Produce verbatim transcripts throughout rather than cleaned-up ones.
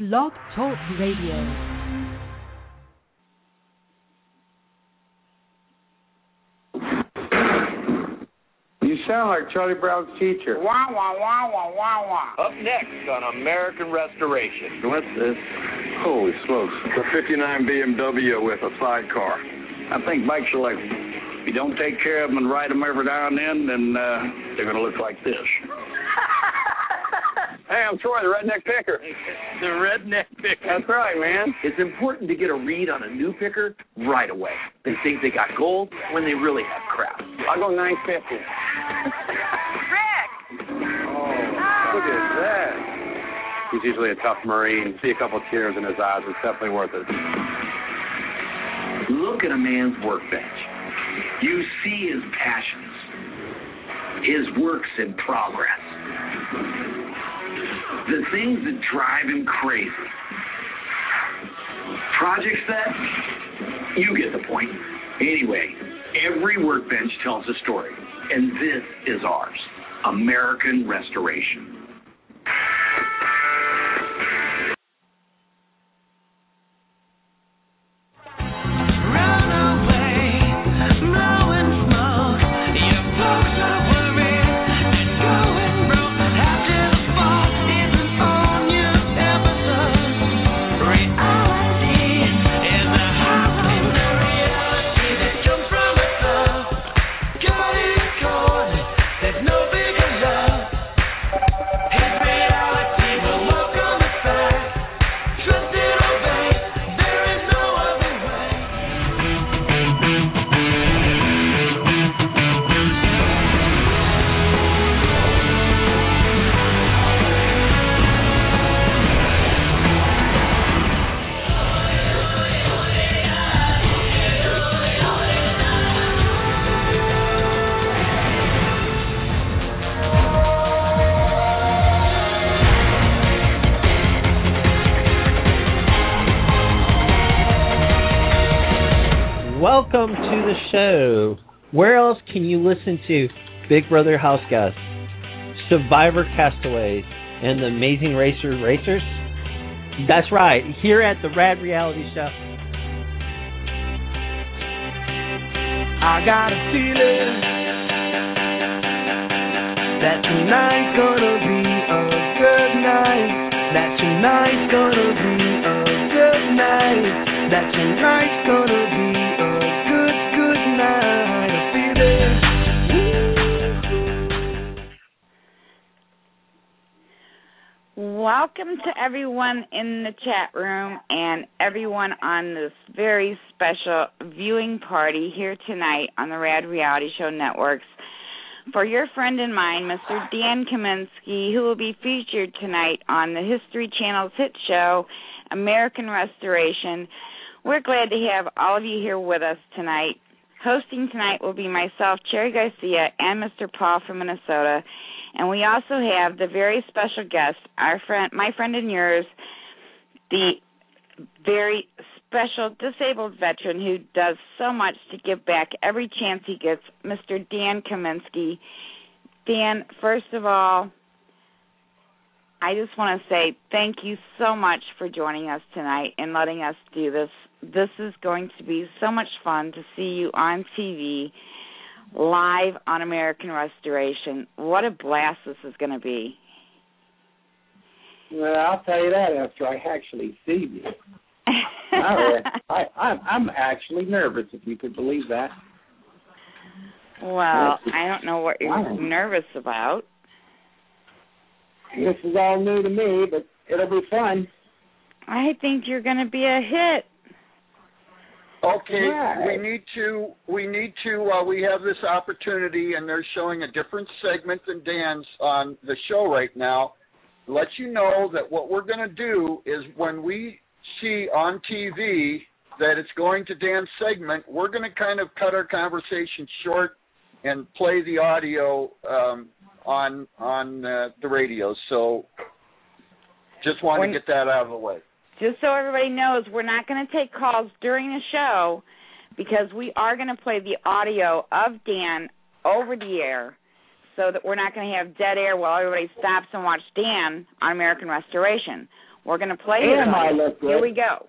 Blog Talk Radio. You sound like Charlie Brown's teacher. Wah, wah, wah, wah, wah, wah. Up next on American Restoration. What's this? Holy smokes. It's a fifty-nine B M W with a sidecar. I think bikes are like, if you don't take care of them and ride them every now and then, then uh, they're going to look like this. Hey, I'm Troy, the redneck picker. The redneck picker. That's right, man. It's important to get a read on a new picker right away. They think they got gold when they really have crap. I'll go nine fifty. Rick! Oh, look at that. He's usually a tough Marine. See a couple tears in his eyes. It's definitely worth it. Look at a man's workbench. You see his passions, his works in progress, the things that drive him crazy. Projects that, you get the point. Anyway, every workbench tells a story, and this is ours, American Restoration. Welcome to the show. Where else can you listen to Big Brother House Guests, Survivor Castaways, and the Amazing Racer Racers? That's right, here at the Rad Reality Show. I got a feeling that tonight's gonna be a good night. That tonight's gonna be a good night. That tonight's gonna be a good, good night. I feel it. Welcome to everyone in the chat room and everyone on this very special viewing party here tonight on the Rad Reality Show Networks for your friend and mine, Mister Dan Kaminsky, who will be featured tonight on the History Channel's hit show, American Restoration. We're glad to have all of you here with us tonight. Hosting tonight will be myself, Cherry Garcia, and Mister Paul from Minnesota. And we also have the very special guest, our friend, my friend and yours, the very special disabled veteran who does so much to give back every chance he gets, Mister Dan Kaminsky. Dan, first of all, I just want to say thank you so much for joining us tonight and letting us do this. This is going to be so much fun to see you on T V, live on American Restoration. What a blast this is going to be. Well, I'll tell you that after I actually see you. I, I, I'm, I'm actually nervous, if you could believe that. Well, I don't know what you're nervous about. This is all new to me, but it'll be fun. I think you're going to be a hit. Okay, Right. we need to, we need to, uh, we have this opportunity, and they're showing a different segment than Dan's on the show right now. Let you know that what we're going to do is when we see on T V that it's going to Dan's segment, we're going to kind of cut our conversation short and play the audio um, on on uh, the radio. So just want to get that out of the way. Just so everybody knows, we're not going to take calls during the show because we are going to play the audio of Dan over the air so that we're not going to have dead air while everybody stops and watch Dan on American Restoration. We're going to play And it. I look good. Here we go.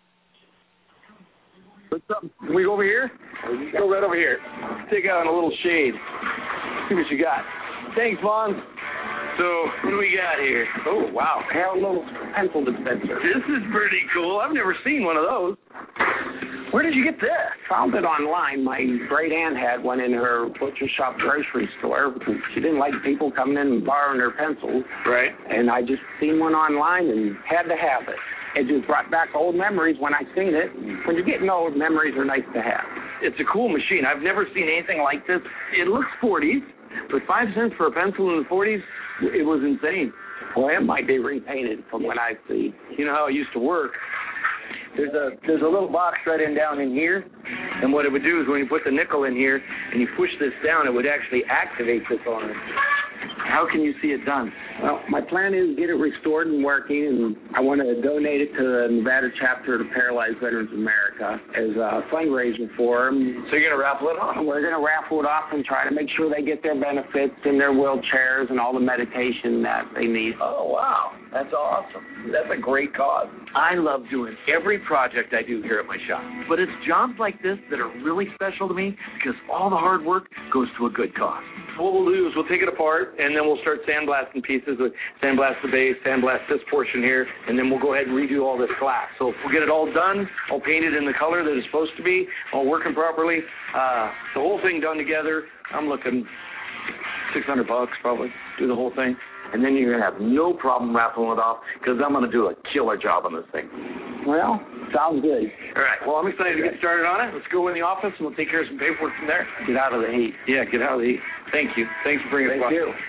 What's up? Can we go over here? Go right over here. Take out in a little shade. See what you got. Thanks, Vaughn. So, what do we got here? Oh, wow. Hell, little pencil dispenser. This is pretty cool. I've never seen one of those. Where did you get this? Found it online. My great aunt had one in her butcher shop grocery store. She didn't like people coming in and borrowing her pencils. Right. And I just seen one online and had to have it. It just brought back old memories when I seen it. When you're getting old, memories are nice to have. It's a cool machine. I've never seen anything like this. It looks forties, but five cents for a pencil in the forties, it was insane. Well, it might be repainted from what I see. You know how it used to work. There's a there's a little box right in down in here, and what it would do is when you put the nickel in here and you push this down, it would actually activate this on it. How can you see it done? Well, my plan is to get it restored and working, and I want to donate it to the Nevada chapter of the Paralyzed Veterans of America as a fundraiser for them. So you're going to raffle it off? We're going to raffle it off and try to make sure they get their benefits and their wheelchairs and all the medication that they need. Oh, wow. That's awesome. That's a great cause. I love doing every project I do here at my shop. But it's jobs like this that are really special to me because all the hard work goes to a good cause. What we'll do is we'll take it apart, and then we'll start sandblasting pieces. Sandblast the base, sandblast this portion here, and then we'll go ahead and redo all this glass. So if we get it all done, all painted in the color that it's supposed to be, all working properly, uh, the whole thing done together, I'm looking six hundred bucks probably, do the whole thing. And then you're going to have no problem raffling it off because I'm going to do a killer job on this thing. Well, sounds good. All right. Well, I'm excited to get started on it. Let's go in the office, and we'll take care of some paperwork from there. Get out of the heat. Yeah, get out of the heat. Thank you. Thanks for bringing it Thank you.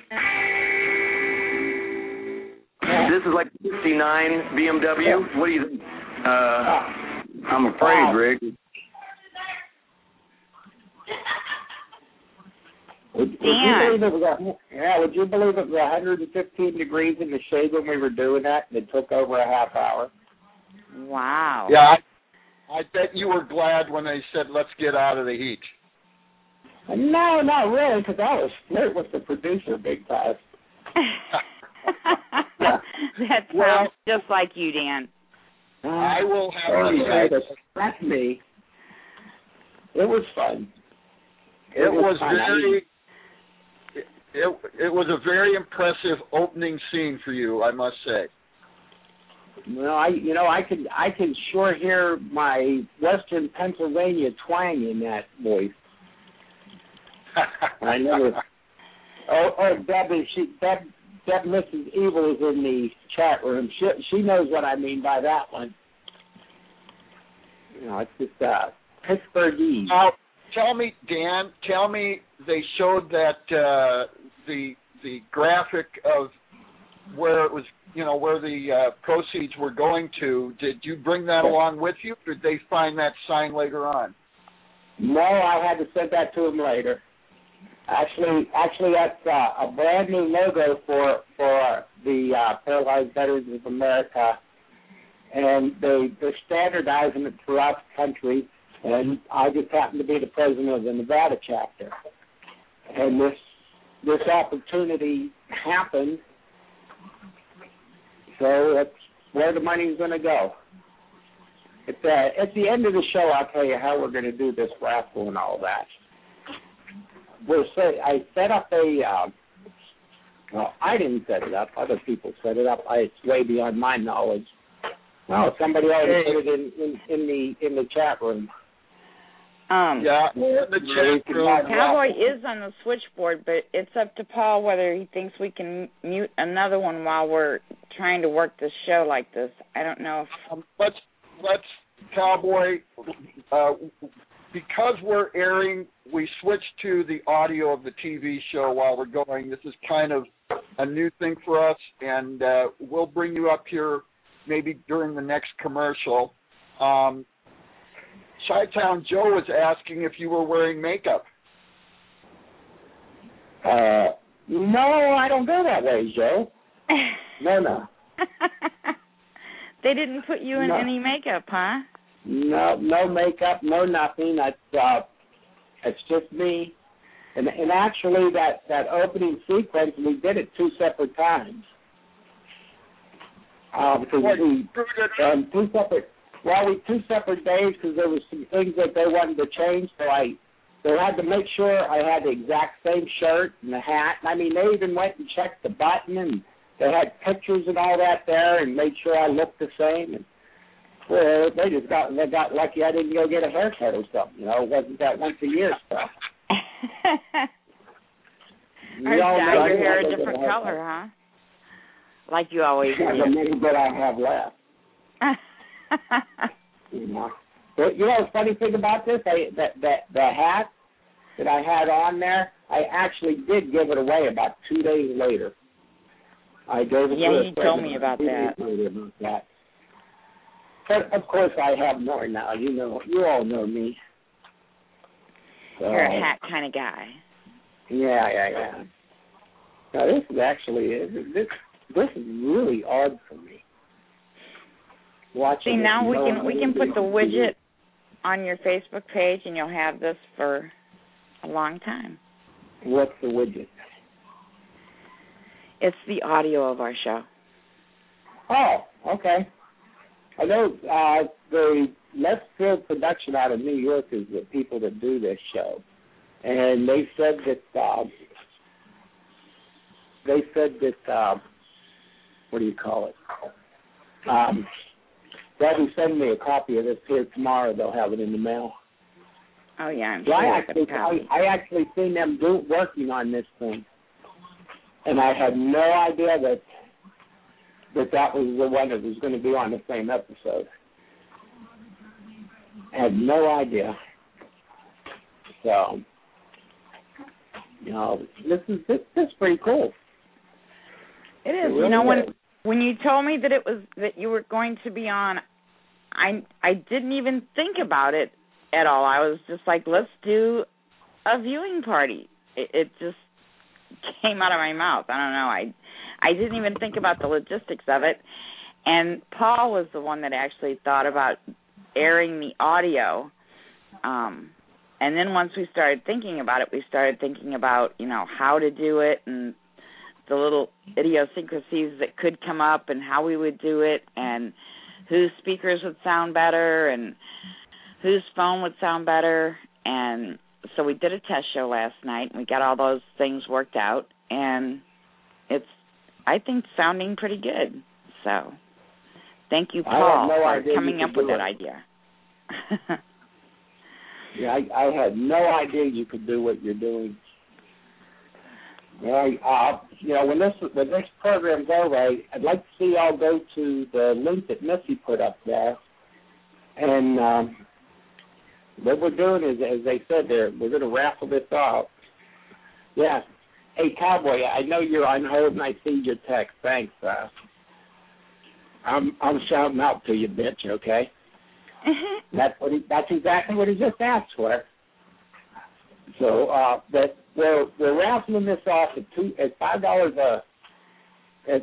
This is like fifty-nine B M W. What do you think? Uh, I'm afraid, Rick. Would, would you believe it was a, yeah, would you believe it was one hundred fifteen degrees in the shade when we were doing that, and it took over a half hour? Wow. Yeah, I, I bet you were glad when they said, let's get out of the heat. No, not really, because I was flirt with the producer big time. That sounds well, just like you, Dan. Uh, I will have oh, to yeah, say that's, that's me. It was fun. It, it was, was fun. very... It, it, it was a very impressive opening scene for you, I must say. Well, I you know I can I can sure hear my Western Pennsylvania twang in that voice. I never. Oh, oh, Deb is she Deb Deb Missus Evil is in the chat room. She she knows what I mean by that one. You know, it's just uh, Pittsburghese. Now, tell me, Dan. Tell me, they showed that uh, the the graphic of where it was, you know, where the uh, proceeds were going to. Did you bring that along with you, or did they find that sign later on? No, I had to send that to them later. Actually, actually, that's uh, a brand new logo for for the uh, Paralyzed Veterans of America, and they they're standardizing it throughout the country. And I just happen to be the president of the Nevada chapter, and this this opportunity happened. So that's where the money's going to go. At the, at the end of the show, I'll tell you how we're going to do this raffle and all that. We're say, I set up a, uh, well, I didn't set it up. Other people set it up. I, it's way beyond my knowledge. No, somebody already put it in, in, in the in the chat room. Um, yeah, the chat room. Cowboy is on the switchboard, but it's up to Paul whether he thinks we can mute another one while we're trying to work this show like this. I don't know if... Um, let's, let's, Cowboy, uh, because we're airing, we switched to the audio of the T V show while we're going. This is kind of a new thing for us, and uh, we'll bring you up here maybe during the next commercial. Um, Chi-Town Joe was asking if you were wearing makeup. Uh, no, I don't go that way, Joe. No, no. They didn't put you in no. any makeup, huh? No, no makeup, no nothing. That's uh, it's just me. And, and actually, that, that opening sequence, we did it two separate times. Uh, because What, we um, two separate, well, we two separate days because there was some things that they wanted to change. So I, they had to make sure I had the exact same shirt and the hat. I mean, they even went and checked the button, and they had pictures and all that there, and made sure I looked the same. And well, they just got they got lucky I didn't go get a haircut or something. You know, it wasn't that once a year stuff. Or dye your hair a different color, huh? Like you always do. The money that I have left. You know, but you know the funny thing about this, I, that that the hat that I had on there, I actually did give it away about two days later. I gave it yeah, to you told me about that. about that. But of course, I have more now. You know, you all know me. So, You're a hat kind of guy. Yeah, yeah, yeah. Now this is actually this this is really odd for me. Watching See, now it, we knowing can we can put the everything. widget on your Facebook page, and you'll have this for a long time. What's the widget? It's the audio of our show. Oh, okay. I know uh, the Let's Field production out of New York is the people that do this show, and they said that uh, they said that uh, what do you call it? Um, they'll be sending me a copy of this here tomorrow. They'll have it in the mail. Oh yeah, I'm So sure. I actually, I, I actually seen them do, working on this thing, and I had no idea that that that was the one that was going to be on the same episode. I had no idea. So, you know, this is this, this is pretty cool. It is. It really you know, when is. when you told me that it was that you were going to be on, I I didn't even think about it at all. I was just like, let's do a viewing party. It, it just came out of my mouth. I don't know. I I didn't even think about the logistics of it. And Paul was the one that actually thought about airing the audio. Um, and then once we started thinking about it, we started thinking about, you know, how to do it and the little idiosyncrasies that could come up and how we would do it and whose speakers would sound better and whose phone would sound better. And so we did a test show last night, and we got all those things worked out, and it's, I think, sounding pretty good. So thank you, Paul, no for coming up up with it. that idea. Yeah, I, I had no idea you could do what you're doing. Well, uh, you know, when this when this program's over, I, I'd like to see y'all go to the link that Missy put up there, and um, what we're doing is, as they said, there we're going to raffle this off. Yeah. Hey, Cowboy, I know you're on hold, and I see your text. Thanks. Uh, I'm I'm shouting out to you, bitch. Okay. That's what he, that's exactly what he just asked for. So, uh, but we're we're raffling this off at two at five dollars a. At,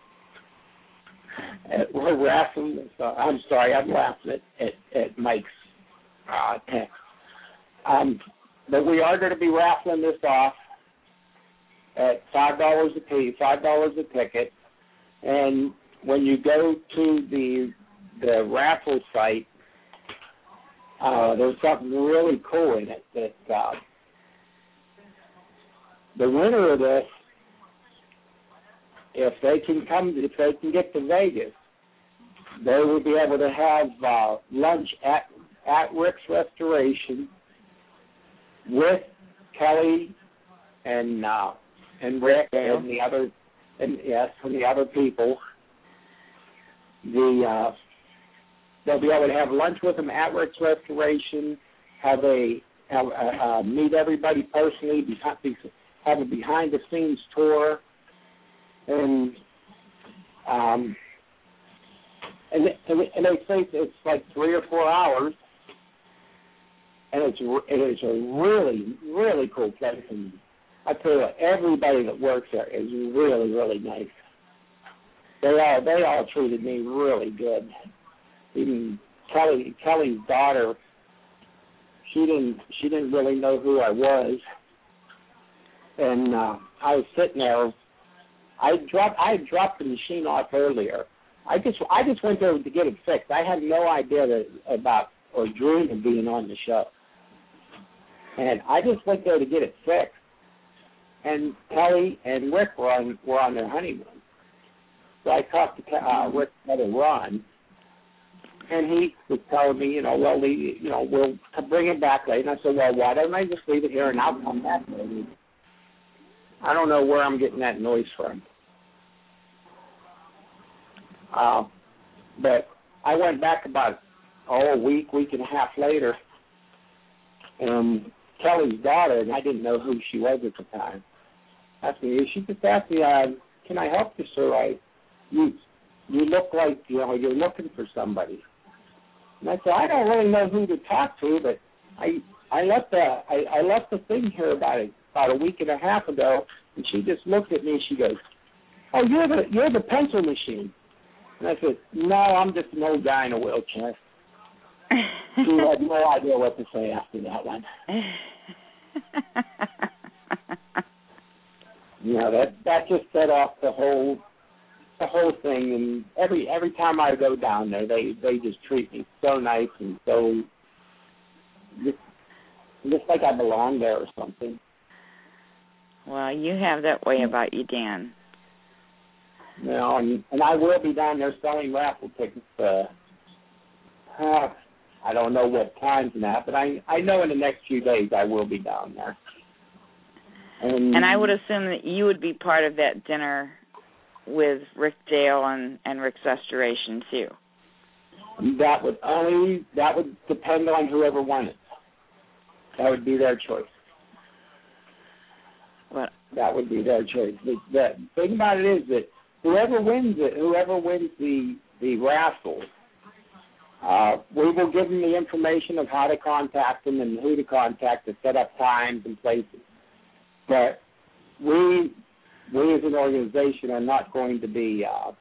at, we're raffling this. Uh, I'm sorry, I'm laughing at at, at Mike's uh, text. Um, but we are going to be raffling this off at five dollars a piece, five dollars a ticket, and when you go to the the raffle site, uh, there's something really cool in it that. Uh, The winner of this, if they can come, if they can get to Vegas, they will be able to have uh, lunch at at Rick's Restoration with Kelly and uh, and Rick and the other and yes, and the other people. The uh, they'll be able to have lunch with them at Rick's Restoration. Have a have uh, uh, meet everybody personally. Be, be, have a behind-the-scenes tour, and um, and and, and they say it's like three or four hours, and it's it is a really really cool place. And I tell you, everybody that works there is really really nice. They all they all treated me really good. Even Kelly Kelly's daughter, she didn't she didn't really know who I was. And uh, I was sitting there. I dropped. I had dropped the machine off earlier. I just I just went there to get it fixed. I had no idea that, about or dream of being on the show, and I just went there to get it fixed. And Kelly and Rick were on were on their honeymoon, so I talked to uh, Rick's brother Ron, and he was telling me, you know, well, we, you know, we'll bring it back later. And I said, well, why don't I just leave it here and I'll come back later? I don't know where I'm getting that noise from. Uh, but I went back about, oh, a week, week and a half later, and Kelly's daughter, and I didn't know who she was at the time, asked me, she just asked me, uh, can I help you, sir? I, you, you look like, you know, you're looking for somebody. And I said, I don't really know who to talk to, but I I left the I, I left the thing here about a, about a week and a half ago, and she just looked at me and she goes, oh, you're the you're the pencil machine. And I said, no, I'm just an old guy in a wheelchair. She had no idea what to say after that one. You know, that that just set off the whole the whole thing, and every every time I go down there, they, they just treat me so nice and so just, just like I belong there or something. Well, you have that way about you, Dan. You know, and, and I will be down there selling raffle tickets. Uh, uh, I don't know what times and that, but I I know in the next few days I will be down there. And, and I would assume that you would be part of that dinner with Rick Dale and, and Rick's Restoration too. That would only that would depend on whoever won it. That would be their choice. What? That would be their choice. The, the thing about it is that whoever wins it, whoever wins the the raffle, uh, we will give them the information of how to contact them and who to contact to set up times and places. But we we as an organization are not going to be uh,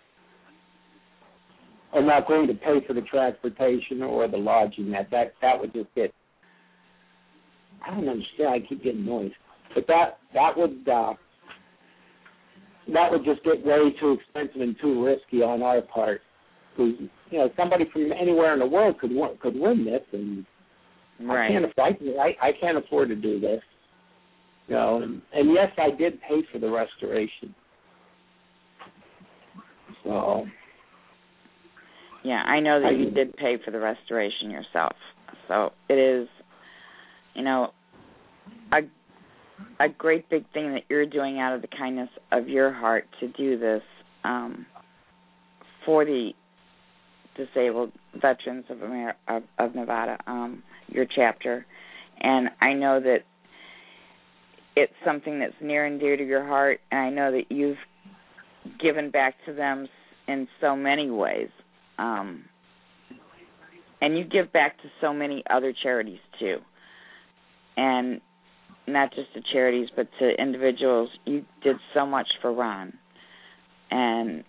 are not going to pay for the transportation or the lodging. That that that would just get. I don't understand. I keep getting noise, but that that would uh, that would just get way too expensive and too risky on our part. Because you know somebody from anywhere in the world could could win this, and right. I can't afford I, I can't afford to do this. You know, and, and yes, I did pay for the restoration. So. Yeah, I know that I, you did pay for the restoration yourself. So it is, you know, a a great big thing that you're doing out of the kindness of your heart to do this um, for the disabled veterans of Amer- of, of Nevada, um, your chapter, and I know that it's something that's near and dear to your heart, and I know that you've given back to them in so many ways. Um, and you give back to so many other charities, too. And not just to charities, but to individuals. You did so much for Ron. And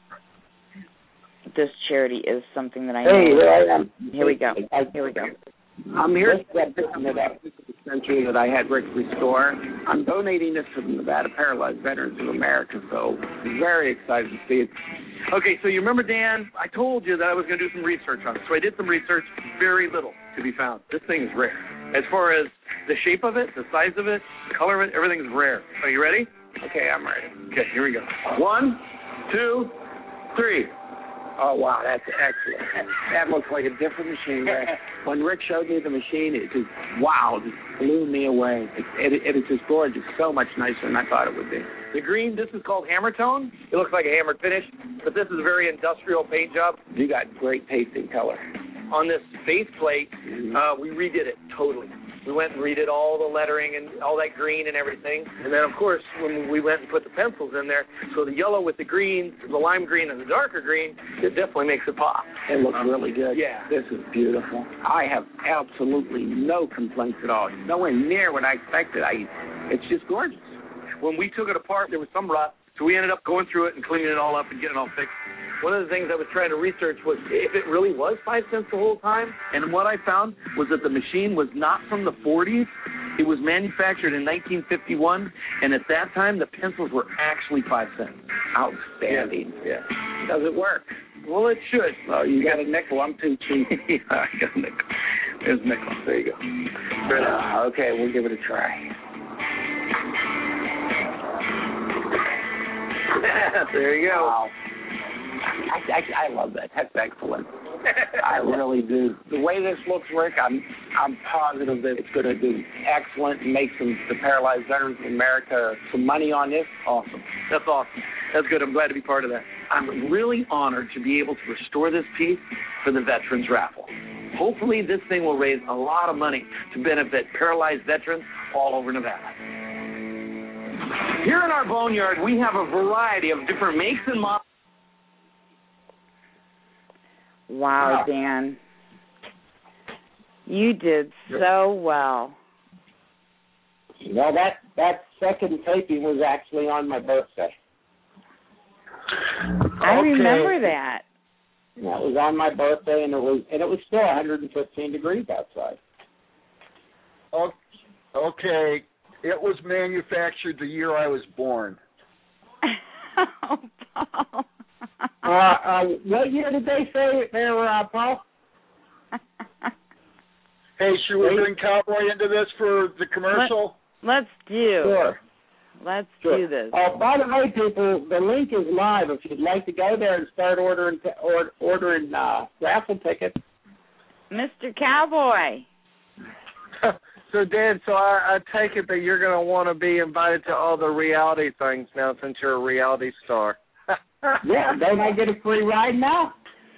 this charity is something that I know. Hey, here I am. Here we go. Here we go. I'm here to get this dispensary that I had Rick restore. I'm donating this to the Nevada Paralyzed Veterans of America, so I'm very excited to see it. Okay, so you remember, Dan, I told you that I was going to do some research on it. So I did some research, very little to be found. This thing is rare. As far as the shape of it, the size of it, the color of it, everything is rare. Are you ready? Okay, I'm ready. Okay, here we go. One, two, three. Oh, wow, that's excellent. That looks like a different machine. When Rick showed me the machine, it just, wow, just blew me away. It, it, it is just gorgeous, so much nicer than I thought it would be. The green, this is called hammer tone. It looks like a hammered finish, but this is a very industrial paint job. You got great pasting color. On this base plate, mm-hmm. uh, we redid it totally. We went and redid all the lettering and all that green and everything. And then, of course, when we went and put the pencils in there, so the yellow with the green, the lime green, and the darker green, it definitely makes it pop. It looks really good. Yeah. This is beautiful. I have absolutely no complaints at all. Nowhere near what I expected. I, it's just gorgeous. When we took it apart, there was some rust, so we ended up going through it and cleaning it all up and getting it all fixed. One of the things I was trying to research was if it really was five cents the whole time. And what I found was that the machine was not from the forties. It was manufactured in nineteen fifty-one, and at that time, the pencils were actually five cents. Outstanding. Yeah. Does it work? Well, it should. Oh, you got a nickel. I'm too cheap. Yeah, I got a nickel. There's a nickel. There you go. Uh, okay, we'll give it a try. There you go. Wow. I, I, I love that. That's excellent. I really do. The way this looks, Rick, I'm I'm positive that it's going to do excellent and make some the Paralyzed Veterans of America some money on this. Awesome. That's awesome. That's good. I'm glad to be part of that. I'm really honored to be able to restore this piece for the Veterans Raffle. Hopefully this thing will raise a lot of money to benefit paralyzed veterans all over Nevada. Here in our boneyard, we have a variety of different makes and models. Wow, Dan. You did so well. You know, that, that second taping was actually on my birthday. I Okay. remember that. Yeah, it was on my birthday, and it was and it was still one hundred fifteen degrees outside. O- Okay, it was manufactured the year I was born. Oh, Paul. Uh, uh, what year did they say there, uh, Paul? Hey, should we bring Cowboy into this for the commercial? Let's do. Sure. Let's Sure. do this. Oh, by the way, people, the link is live. If you'd like to go there and start ordering t- or, ordering uh, raffle tickets. Mister Cowboy. So, Dan, so I, I take it that you're going to want to be invited to all the reality things now since you're a reality star. Yeah, don't I get a free ride now?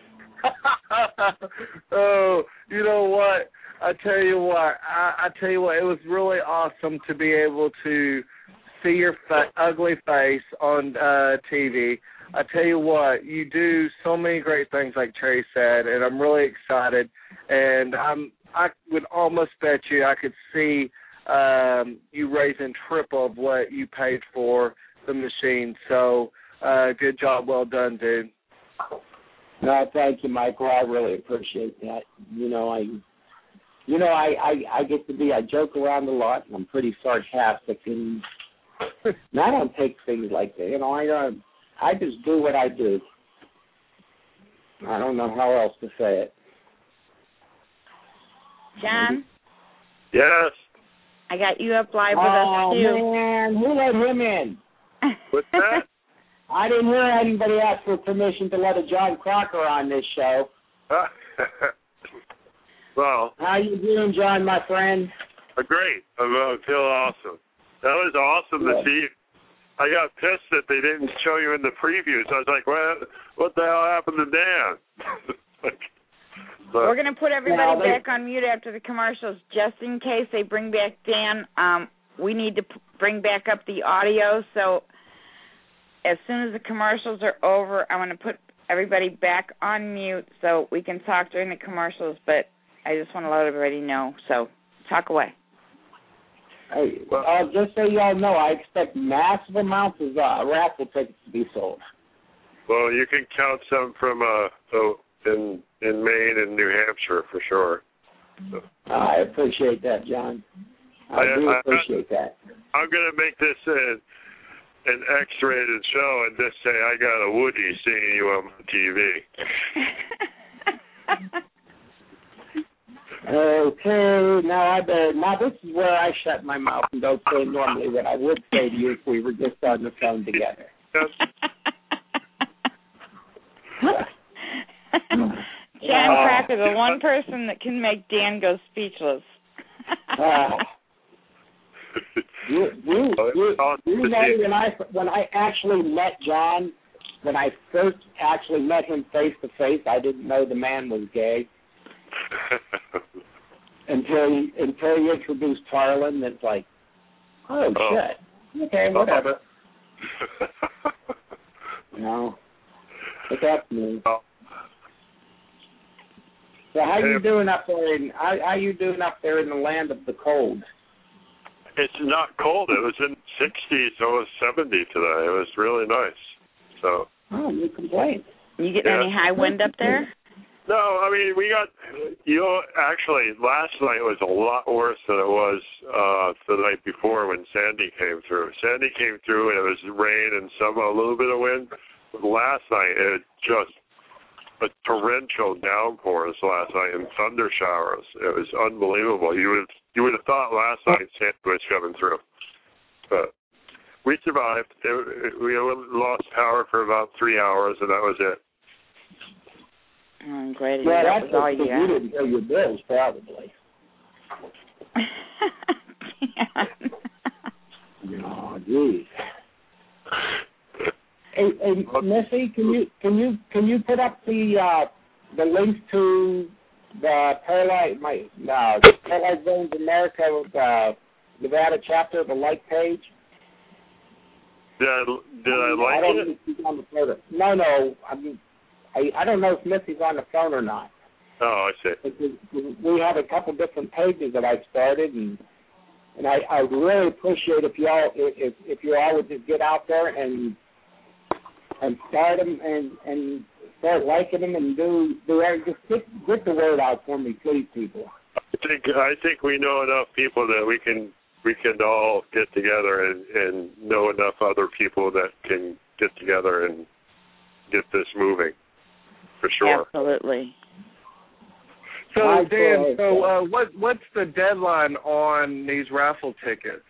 Oh, you know what? I tell you what. I, I tell you what. It was really awesome to be able to see your fa- ugly face on uh, T V. I tell you what, you do so many great things, like Trey said, and I'm really excited. And I'm, I would almost bet you I could see um, you raising triple of what you paid for the machine. So, uh, good job, well done, dude. No, thank you, Michael. I really appreciate that. You know, I, you know, I, I, I get to be. I joke around a lot, and I'm pretty sarcastic, and, and I don't take things like that. You know, I don't. I just do what I do. I don't know how else to say it. John? Yes. I got you up live with oh, us, too. man. Who let him in? What's that? I didn't hear anybody ask for permission to let a John Crocker on this show. Well. How you doing, John, my friend? Uh, great. I uh, feel awesome. That was awesome yeah. to see. I got pissed that they didn't show you in the previews. I was like, what, what the hell happened to Dan? like, but, We're going to put everybody yeah, they, back on mute after the commercials just in case they bring back Dan. Um, we need to p- bring back up the audio, so as soon as the commercials are over, I'm going to put everybody back on mute so we can talk during the commercials, but I just want to let everybody know, so talk away. Hey, uh, just so y'all know, I expect massive amounts of uh, raffle tickets to be sold. Well, you can count some from uh, so in in Maine and New Hampshire for sure. So. I appreciate that, John. I, I do I, appreciate I, that. I'm going to make this an, an X-rated show and just say I got a Woody seeing you on T V. Okay, now I better, now this is where I shut my mouth and don't say normally what I would say to you if we were just on the phone together. John Crocker, the one person that can make Dan go speechless. uh, you, you, you, you know, when I when I actually met John, when I first actually met him face to face, I didn't know the man was gay. until he until he introduced Harlan, it's like, oh, oh. shit. Okay, whatever. You know, but that's me. Oh. So how hey. you doing up there? In, how how you doing up there in the land of the cold? It's not cold. It was in sixties, so it was seventy today. It was really nice. So. Oh, you complain. You getting yeah. any high wind up there? No, I mean, we got, you know, actually, last night was a lot worse than it was uh, the night before when Sandy came through. Sandy came through, and it was rain and some, a little bit of wind. But last night, it just a torrential downpours last night and thunder showers. It was unbelievable. You would you would have thought last night Santa was coming through, but we survived. It, we lost power for about three hours, and that was it. I'm glad to yeah, hear that's that was all you you didn't pay your bills, probably. Oh, geez. Hey, hey, Missy, can you can you can you put up the uh, the link to the Paralyzed my uh, Paralyzed Veterans America uh, Nevada chapter of the like page? Did I, did I like I don't it? know if she's on the phone. No, no. I mean, I, I don't know if Missy's on the phone or not. Oh, I see. Because we have a couple different pages that I've started, and and I, I would really appreciate if y'all if if you all would just get out there and and start them and and start liking them and do do just get get the word out for me, please, people. I think I think we know enough people that we can we can all get together and, and know enough other people that can get together and get this moving for sure. Absolutely. So My Dan, God. so uh, what what's the deadline on these raffle tickets?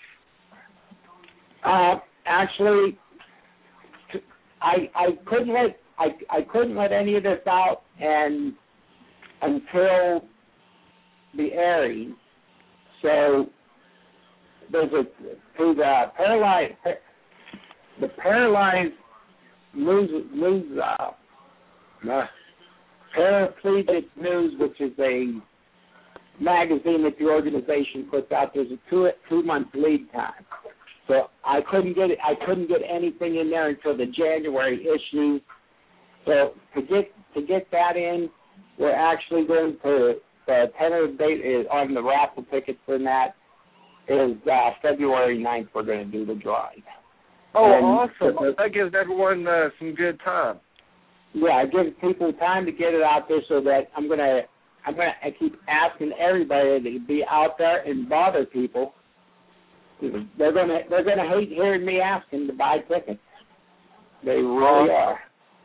Uh, actually, t- I I couldn't let I I couldn't let any of this out and until the airing. So there's a through the paralyzed the paralyzed news news uh, uh, Paraplegic News, which is a magazine that the organization puts out. There's a two two month lead time, so I couldn't get it. I couldn't get anything in there until the January issue. So to get to get that in, we're actually going to the tentative date is on the raffle ticket for that is uh, February ninth. We're going to do the drawing. Oh, And awesome! the- That gives everyone uh, some good time. Yeah, it gives people time to get it out there, so that I'm gonna I'm gonna I keep asking everybody to be out there and bother people. They're gonna they're gonna hate hearing me asking to buy tickets. They really are.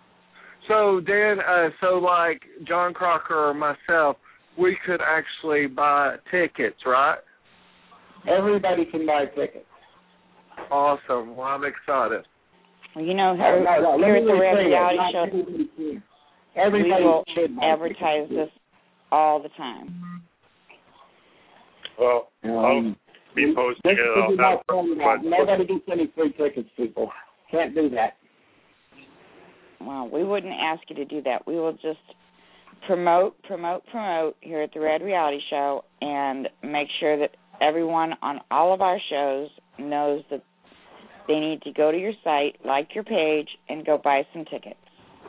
So Dan, uh, so like John Crocker or myself, we could actually buy tickets, right? Everybody can buy tickets. Awesome. Well, I'm excited. Well, you know, No, no, no, let here me at the Red rephrase it. Reality Not Show, everybody can. we Everybody will should buy advertise tickets. this all the time. Well, Um, I'll be posting this it. is I'll not coming out. Nobody gets any free tickets, people. Can't do that. Well, we wouldn't ask you to do that. We will just promote, promote, promote here at the Red Reality Show and make sure that everyone on all of our shows knows that they need to go to your site, like your page, and go buy some tickets.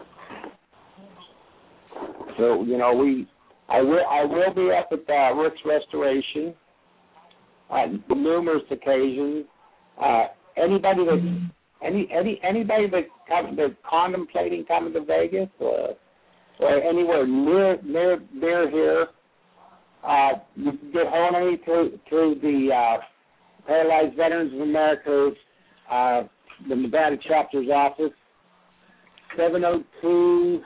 So you know, we I will I will be up at uh, Rick's Restoration on numerous occasions. Uh, anybody that any any anybody that come, that's contemplating coming to Vegas or or anywhere near near near here, uh, you can get hold of me through through the uh, Paralyzed Veterans of America's uh, the Nevada chapter's office, seven oh two.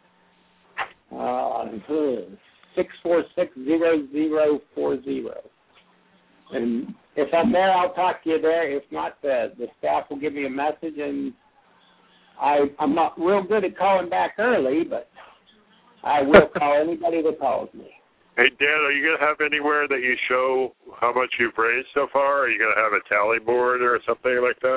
Uh, six four six zero zero four zero. And if I'm there, I'll talk to you there. If not, the the staff will give me a message. And I I'm not real good at calling back early, but I will call anybody that calls me. Hey, Dan, are you going to have anywhere that you show how much you've raised so far? Are you going to have a tally board or something like that?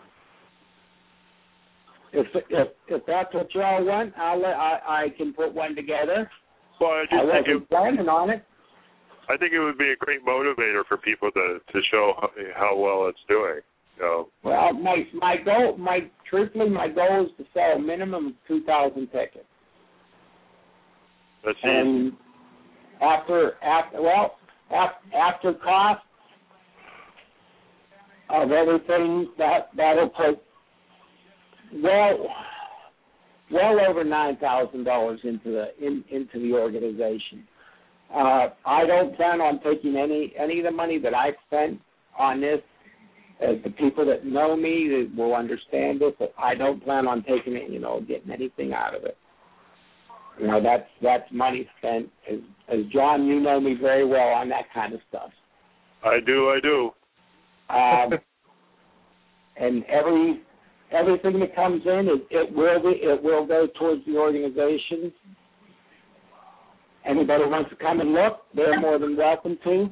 If if if that's what y'all want, I'll let, I I can put one together. Well, I just I think wasn't it, planning on it. I think it would be a great motivator for people to to show how, how well it's doing. So. Well, my my goal, my truthfully, my goal is to sell a minimum of two thousand tickets. Let's see. And after after well after, after cost of everything, that that'll put well well over nine thousand dollars into the in, into the organization. Uh, I don't plan on taking any any of the money that I've spent on this. As the people that know me that will understand it, but I don't plan on taking it, you know, getting anything out of it. You know, that's that's money spent. As, as John, you know me very well on that kind of stuff. I do, I do. Um, and every everything that comes in, it, it will be, it will go towards the organization. Anybody who wants to come and look, they're more than welcome to.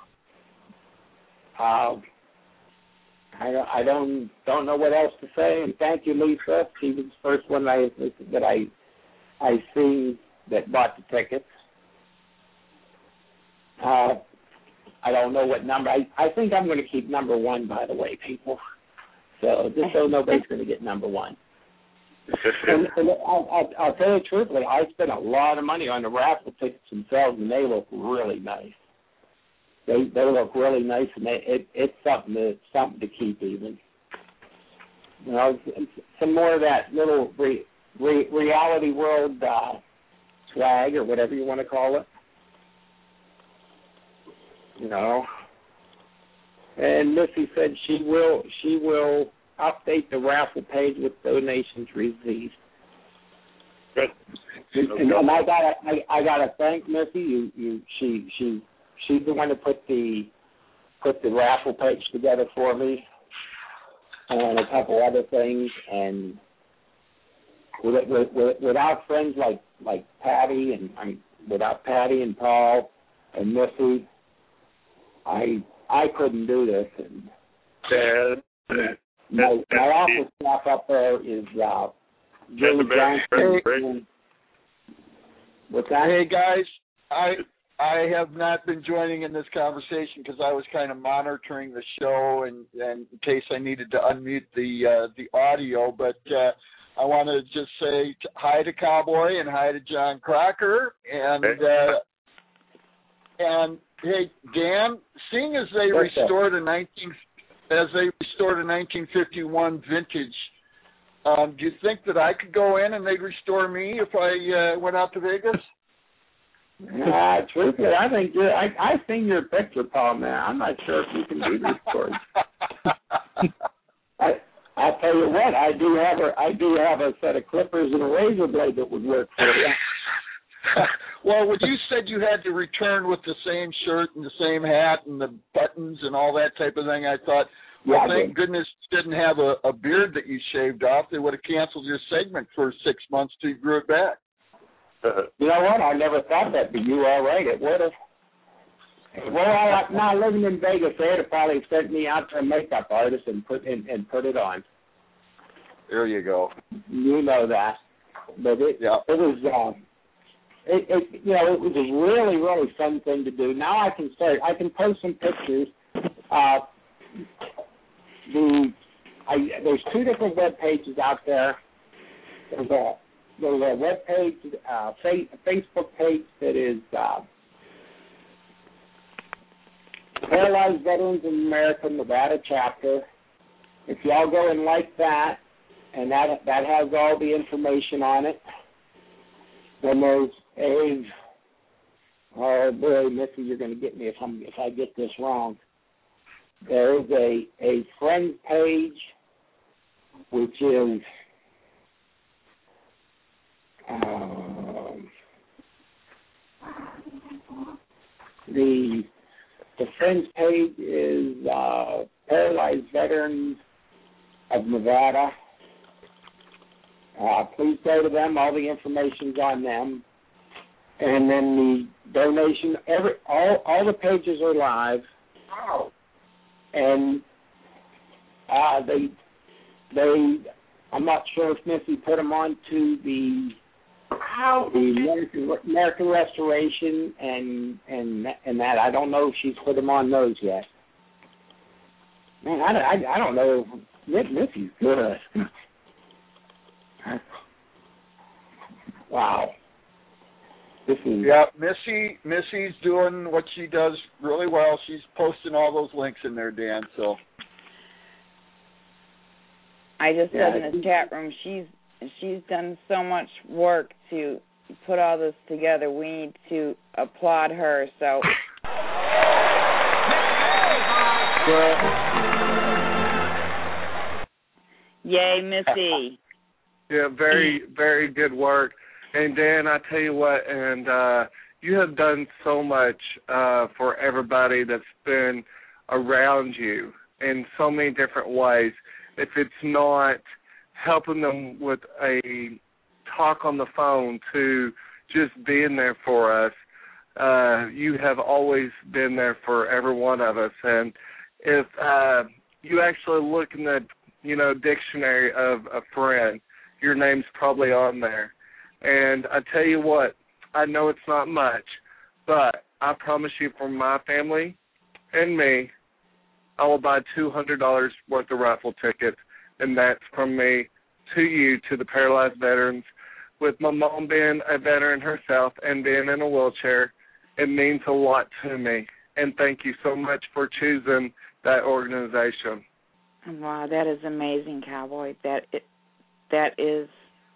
Uh, I don't, I don't don't know what else to say. And thank you, Lisa. She was the first one I, that I I see that bought the tickets. Uh, I don't know what number. I, I think I'm going to keep number one, by the way, people. So just so nobody's going to get number one. and, and I'll, I'll, I'll tell you truthfully, I spent a lot of money on the raffle tickets themselves, and they look really nice. They they look really nice, and they, it it's something to something to keep even. You know, some more of that little re, re, reality world uh, swag or whatever you want to call it. You know. And Missy said she will she will update the raffle page with donations received. Good. And, and I gotta I, I gotta thank Missy. You you she she. She's the one that put the put the raffle page together for me, and a couple other things. And with, with, with, without friends like like Patty and I mean, without Patty and Paul and Missy, I I couldn't do this. And uh, my, my office staff up there is uh, James Johnson. What's that? Hey guys, I. I have not been joining in this conversation because I was kind of monitoring the show and, and in case I needed to unmute the uh, the audio. But uh, I want to just say hi to Cowboy and hi to John Crocker. And uh, and hey, Dan, seeing as they What's restored a nineteen as they restored a nineteen fifty-one vintage, um, do you think that I could go in and they'd restore me if I uh, went out to Vegas? Uh, truthfully, I think you're, I I seen your picture, Paul. Man, I'm not sure if you can do these stories. I I tell you what, I do have a I do have a set of clippers and a razor blade that would work for you. Well, when you said you had to return with the same shirt and the same hat and the buttons and all that type of thing, I thought, well, yeah, thank goodness you didn't have a, a beard that you shaved off. They would have canceled your segment for six months till you grew it back. You know what? I never thought that, but you are right. It would have. Well, I, now living in Vegas, they'd have probably sent me out to a makeup artist and put and, and put it on. There you go. You know that, but it yeah. it was uh, it, it you know it was a really really fun thing to do. Now I can start. I can post some pictures. Uh, the I, there's two different web pages out there. There's a There's a web page, uh, fa- Facebook page that is uh, Paralyzed Veterans in America, Nevada chapter. If y'all go and like that, and that that has all the information on it. Then there's a oh boy, Missy, you're going to get me if I'm if I get this wrong. There is a a friends page, which is. Um, the the friends page is uh, Paralyzed Veterans of Nevada. Uh, please go to them. All the information's on them. And then the donation. Every all all the pages are live. Oh. And uh, they they. I'm not sure if Missy put them on to the. How the American, American Restoration and and and that I don't know if she's put them on those yet. Man, I, I, I don't know. Missy's good. Wow. This is yeah. Missy Missy's doing what she does really well. She's posting all those links in there, Dan. So I just yeah, said in the chat room she's. She's done so much work to put all this together. We need to applaud her. So, yay, Missy! Yeah, very, very good work. And Dan, I tell you what, and uh, you have done so much uh, for everybody that's been around you in so many different ways. If it's not helping them with a talk on the phone to just being there for us, uh, you have always been there for every one of us. And if uh, you actually look in the, you know, dictionary of a friend, your name's probably on there. And I tell you what, I know it's not much, but I promise you, for my family and me, I will buy two hundred dollars worth of raffle tickets, and that's from me to you, to the Paralyzed Veterans. With my mom being a veteran herself and being in a wheelchair, it means a lot to me. And thank you so much for choosing that organization. Wow, that is amazing, Cowboy. That it, that is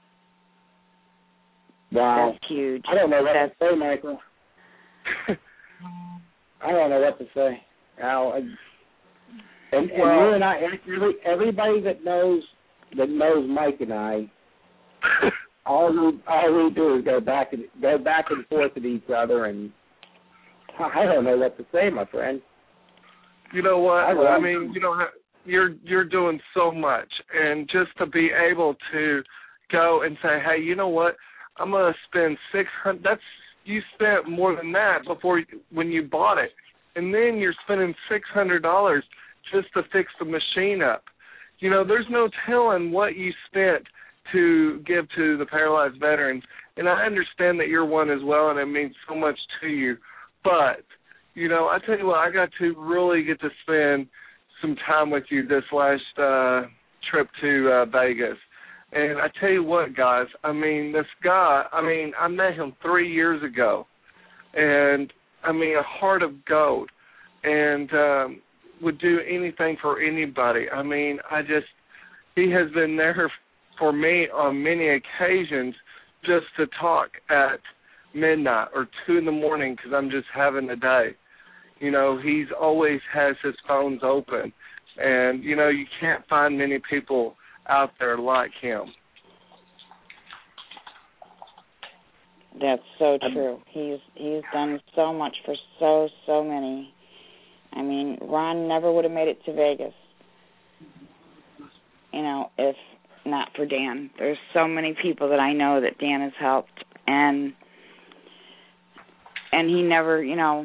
wow. That's huge. I don't know what that's, to say, Michael. I don't know what to say. Now, and, and well, you and I, every, everybody that knows that knows Mike and I, all we all we do is go back and go back and forth at each other, and I don't know what to say, my friend. You know what? I, I mean, you don't have, you're you're doing so much, and just to be able to go and say, hey, you know what? I'm gonna spend six hundred. That's you spent more than that before when you bought it, and then you're spending six hundred dollars just to fix the machine up. You know, there's no telling what you spent to give to the Paralyzed Veterans, and I understand that you're one as well, and it means so much to you. But you know, I tell you what, I got to really get to spend some time with you this last uh, trip to uh, Vegas. And I tell you what, guys, I mean, this guy, I mean, I met him three years ago. And, I mean, a heart of gold. And um, would do anything for anybody. I mean, I just, he has been there for me on many occasions just to talk at midnight or two in the morning because I'm just having a day. You know, he's always has his phones open. And, you know, you can't find many people out there like him. That's so true. He's he's done so much for so, so many. I mean, Ron never would have made it to Vegas, you know, if not for Dan. There's so many people that I know that Dan has helped, and and he never, you know,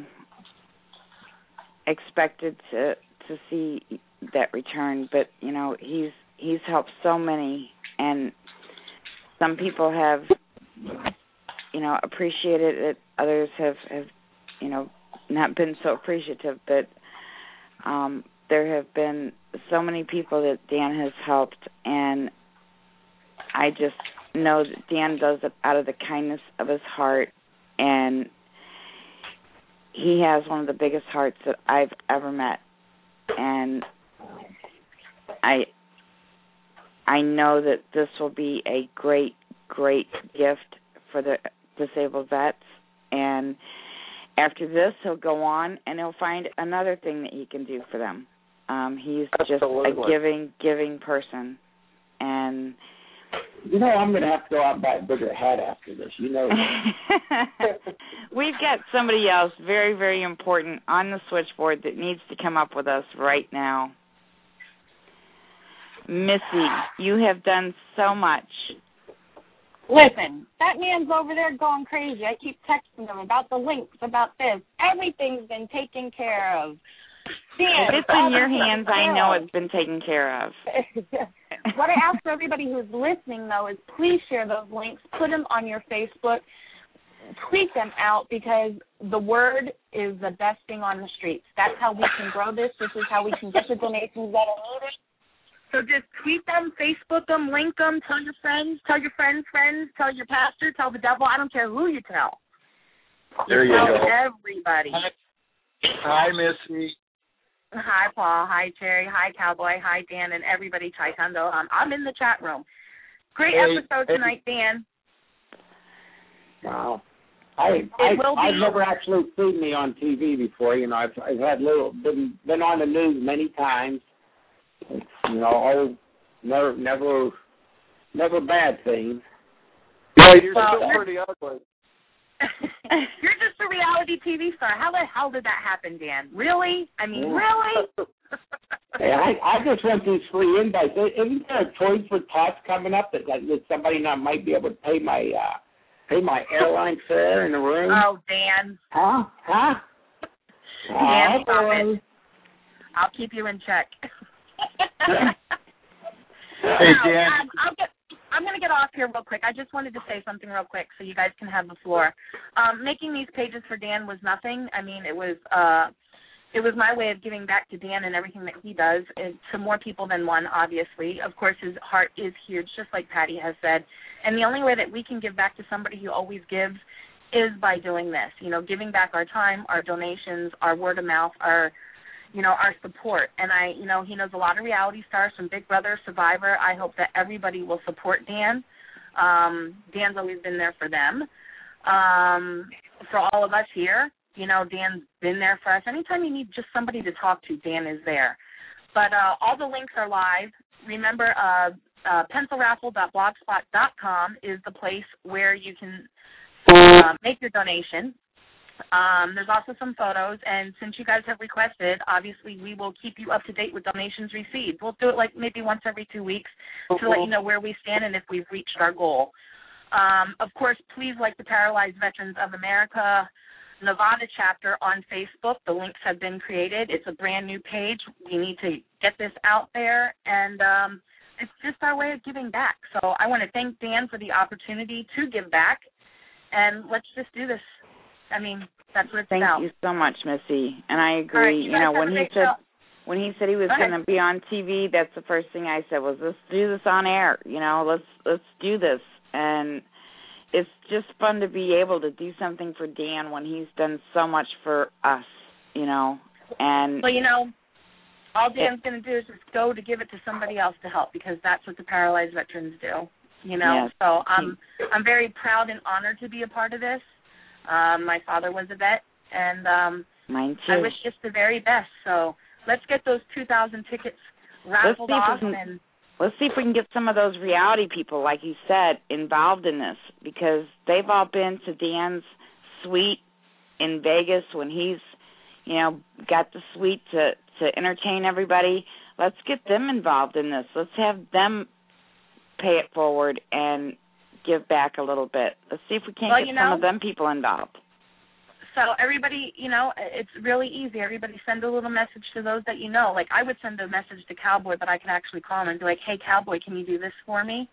expected to to see that return. But, you know, he's he's helped so many, and some people have, you know, appreciated it. Others have, have you know, not been so appreciative. But um, there have been so many people that Dan has helped, and I just know that Dan does it out of the kindness of his heart, and he has one of the biggest hearts that I've ever met. And I I know that this will be a great, great gift for the disabled vets. And after this, he'll go on and he'll find another thing that he can do for them. Um, he's Absolutely. just a giving, giving person. And you know, I'm going to have to go out and buy a bigger hat after this. You know that. We've got somebody else very, very important on the switchboard that needs to come up with us right now. Missy, you have done so much. Listen, that man's over there going crazy. I keep texting him about the links, about this. Everything's been taken care of. Dan, if it's in your hands, I know it's been taken care of. What I ask for everybody who's listening, though, is please share those links. Put them on your Facebook. Tweet them out, because the word is the best thing on the streets. That's how we can grow this. This is how we can get the donations that are needed. So just tweet them, Facebook them, link them, tell your friends, tell your friends' friends, tell your pastor, tell the devil. I don't care who you tell. There you tell go. everybody. Hi, Missy. Hi, Paul. Hi, Terry. Hi, Cowboy. Hi, Dan, and everybody. Taekwondo. Um, I'm in the chat room. Great hey, episode hey. tonight, Dan. Wow. I, It I will be. I've never actually seen me on T V before. You know, I've I've had little been been on the news many times. You know, all never never never bad things. No, Well, you're well, still pretty ugly. You're just a reality T V star. How the hell did that happen, Dan? Really? I mean, really? Hey, I, I just want these free invites. Isn't there a Toys for Tots coming up that, that, that somebody not might be able to pay my uh, pay my airline fare in the room? Oh, Dan. Huh? Huh? Dan, uh, stop it. I'll keep you in check. Hey, Dan. Um, I'll get, I'm going to get off here real quick. I just wanted to say something real quick so you guys can have the floor. Um, making these pages for Dan was nothing. I mean, it was uh, it was my way of giving back to Dan and everything that he does, and to more people than one, obviously. Of course, his heart is huge, just like Patty has said. And the only way that we can give back to somebody who always gives is by doing this, you know, giving back our time, our donations, our word of mouth, our you know, our support. And I, you know, he knows a lot of reality stars from Big Brother, Survivor. I hope that everybody will support Dan. Um, Dan's always been there for them. Um, for all of us here, you know, Dan's been there for us. Anytime you need just somebody to talk to, Dan is there. But uh, all the links are live. Remember, uh, uh, pencil raffle dot blogspot dot com is the place where you can uh, make your donation. Um, there's also some photos, and since you guys have requested, obviously we will keep you up to date with donations received. We'll do it like maybe once every two weeks to let you know where we stand and if we've reached our goal. Um, of course, please like the Paralyzed Veterans of America Nevada chapter on Facebook. The links have been created. It's a brand new page. We need to get this out there, and um, it's just our way of giving back. So I want to thank Dan for the opportunity to give back, and let's just do this. I mean, that's what it's Thank about. you so much, Missy. And I agree. Right, you you know, when he said show. when he said he was Go going to be on T V, that's the first thing I said was, let's do this on air. You know, let's let's do this. And it's just fun to be able to do something for Dan when he's done so much for us. You know, and well, you know, all Dan's going to do is just go to give it to somebody else to help, because that's what the paralyzed veterans do. You know, yes. so I'm I'm very proud and honored to be a part of this. Um, my father was a vet, and um, Mine too. I wish just the very best. So let's get those two thousand tickets raffled off. Can, and let's see if we can get some of those reality people, like you said, involved in this, because they've all been to Dan's suite in Vegas when he's, you know, got the suite to, to entertain everybody. Let's get them involved in this. Let's have them pay it forward and give back a little bit. Let's see if we can't well, get you some know, of them people involved. So everybody, you know, it's really easy. Everybody send a little message to those that you know. Like I would send a message to Cowboy, but I can actually call him and be like, hey, Cowboy, can you do this for me?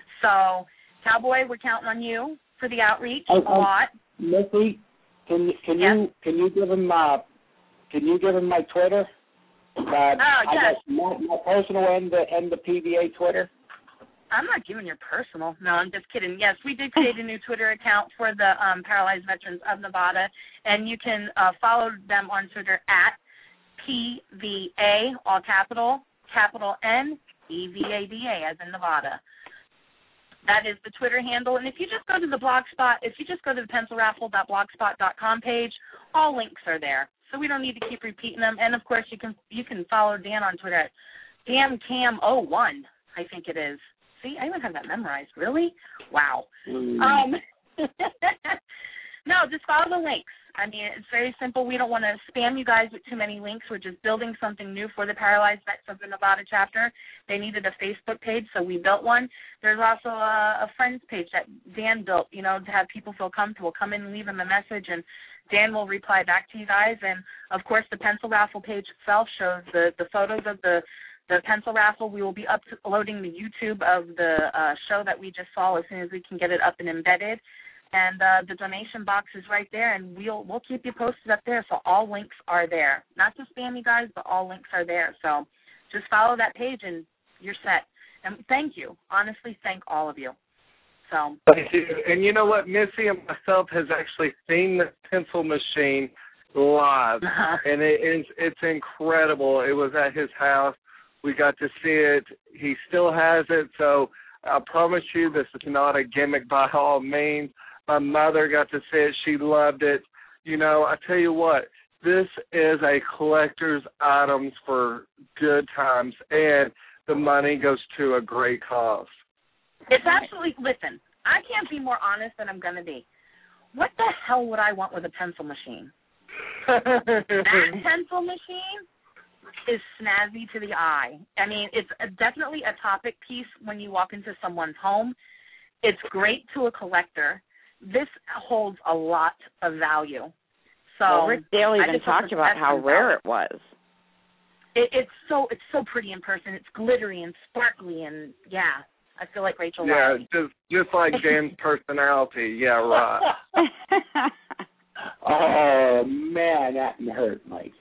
So, Cowboy, we're counting on you for the outreach oh, a lot. Missy, can you can yes. you can you give him uh can you give him my Twitter? Uh, oh yes. My, my personal and the and the P V A Twitter. I'm not giving your personal. No, I'm just kidding. Yes, we did create a new Twitter account for the um, Paralyzed Veterans of Nevada, and you can uh, follow them on Twitter at P V A, all capital, capital N, E V A D A, as in Nevada. That is the Twitter handle. And if you just go to the blogspot, if you just go to the pencil raffle dot blogspot dot com page, all links are there. So we don't need to keep repeating them. And, of course, you can you can follow Dan on Twitter at Dan Cam oh one, I think it is. See, I even have that memorized. Really? Wow. Mm. Um, no, just follow the links. I mean, it's very simple. We don't want to spam you guys with too many links. We're just building something new for the Paralyzed Vets of the Nevada chapter. They needed a Facebook page, so we built one. There's also a, a friends page that Dan built, you know, to have people feel comfortable. Come in and leave him a message, and Dan will reply back to you guys. And, of course, the pencil raffle page itself shows the, the photos of the The pencil raffle. We will be uploading the YouTube of the uh, show that we just saw as soon as we can get it up and embedded. And uh, the donation box is right there, and we'll we'll keep you posted up there. So all links are there. Not to spam you guys, but all links are there. So just follow that page, and you're set. And thank you. Honestly, thank all of you. So thank you. And you know what? Missy and myself has actually seen the pencil machine live, uh-huh. and it is it's incredible. It was at his house. We got to see it. He still has it, so I promise you this is not a gimmick by all means. My mother got to see it. She loved it. You know, I tell you what, this is a collector's items for good times, and the money goes to a great cause. It's absolutely, listen, I can't be more honest than I'm going to be. What the hell would I want with a pencil machine? That pencil machine is snazzy to the eye. I mean, it's a, definitely a topic piece when you walk into someone's home. It's great to a collector. This holds a lot of value. So well, Rick Dale even talked about how rare it was. It, it's so it's so pretty in person. It's glittery and sparkly, and yeah, I feel like Rachel Yeah, Riley. just just like Dan's personality. Yeah, right. Oh man, that hurt, Mike.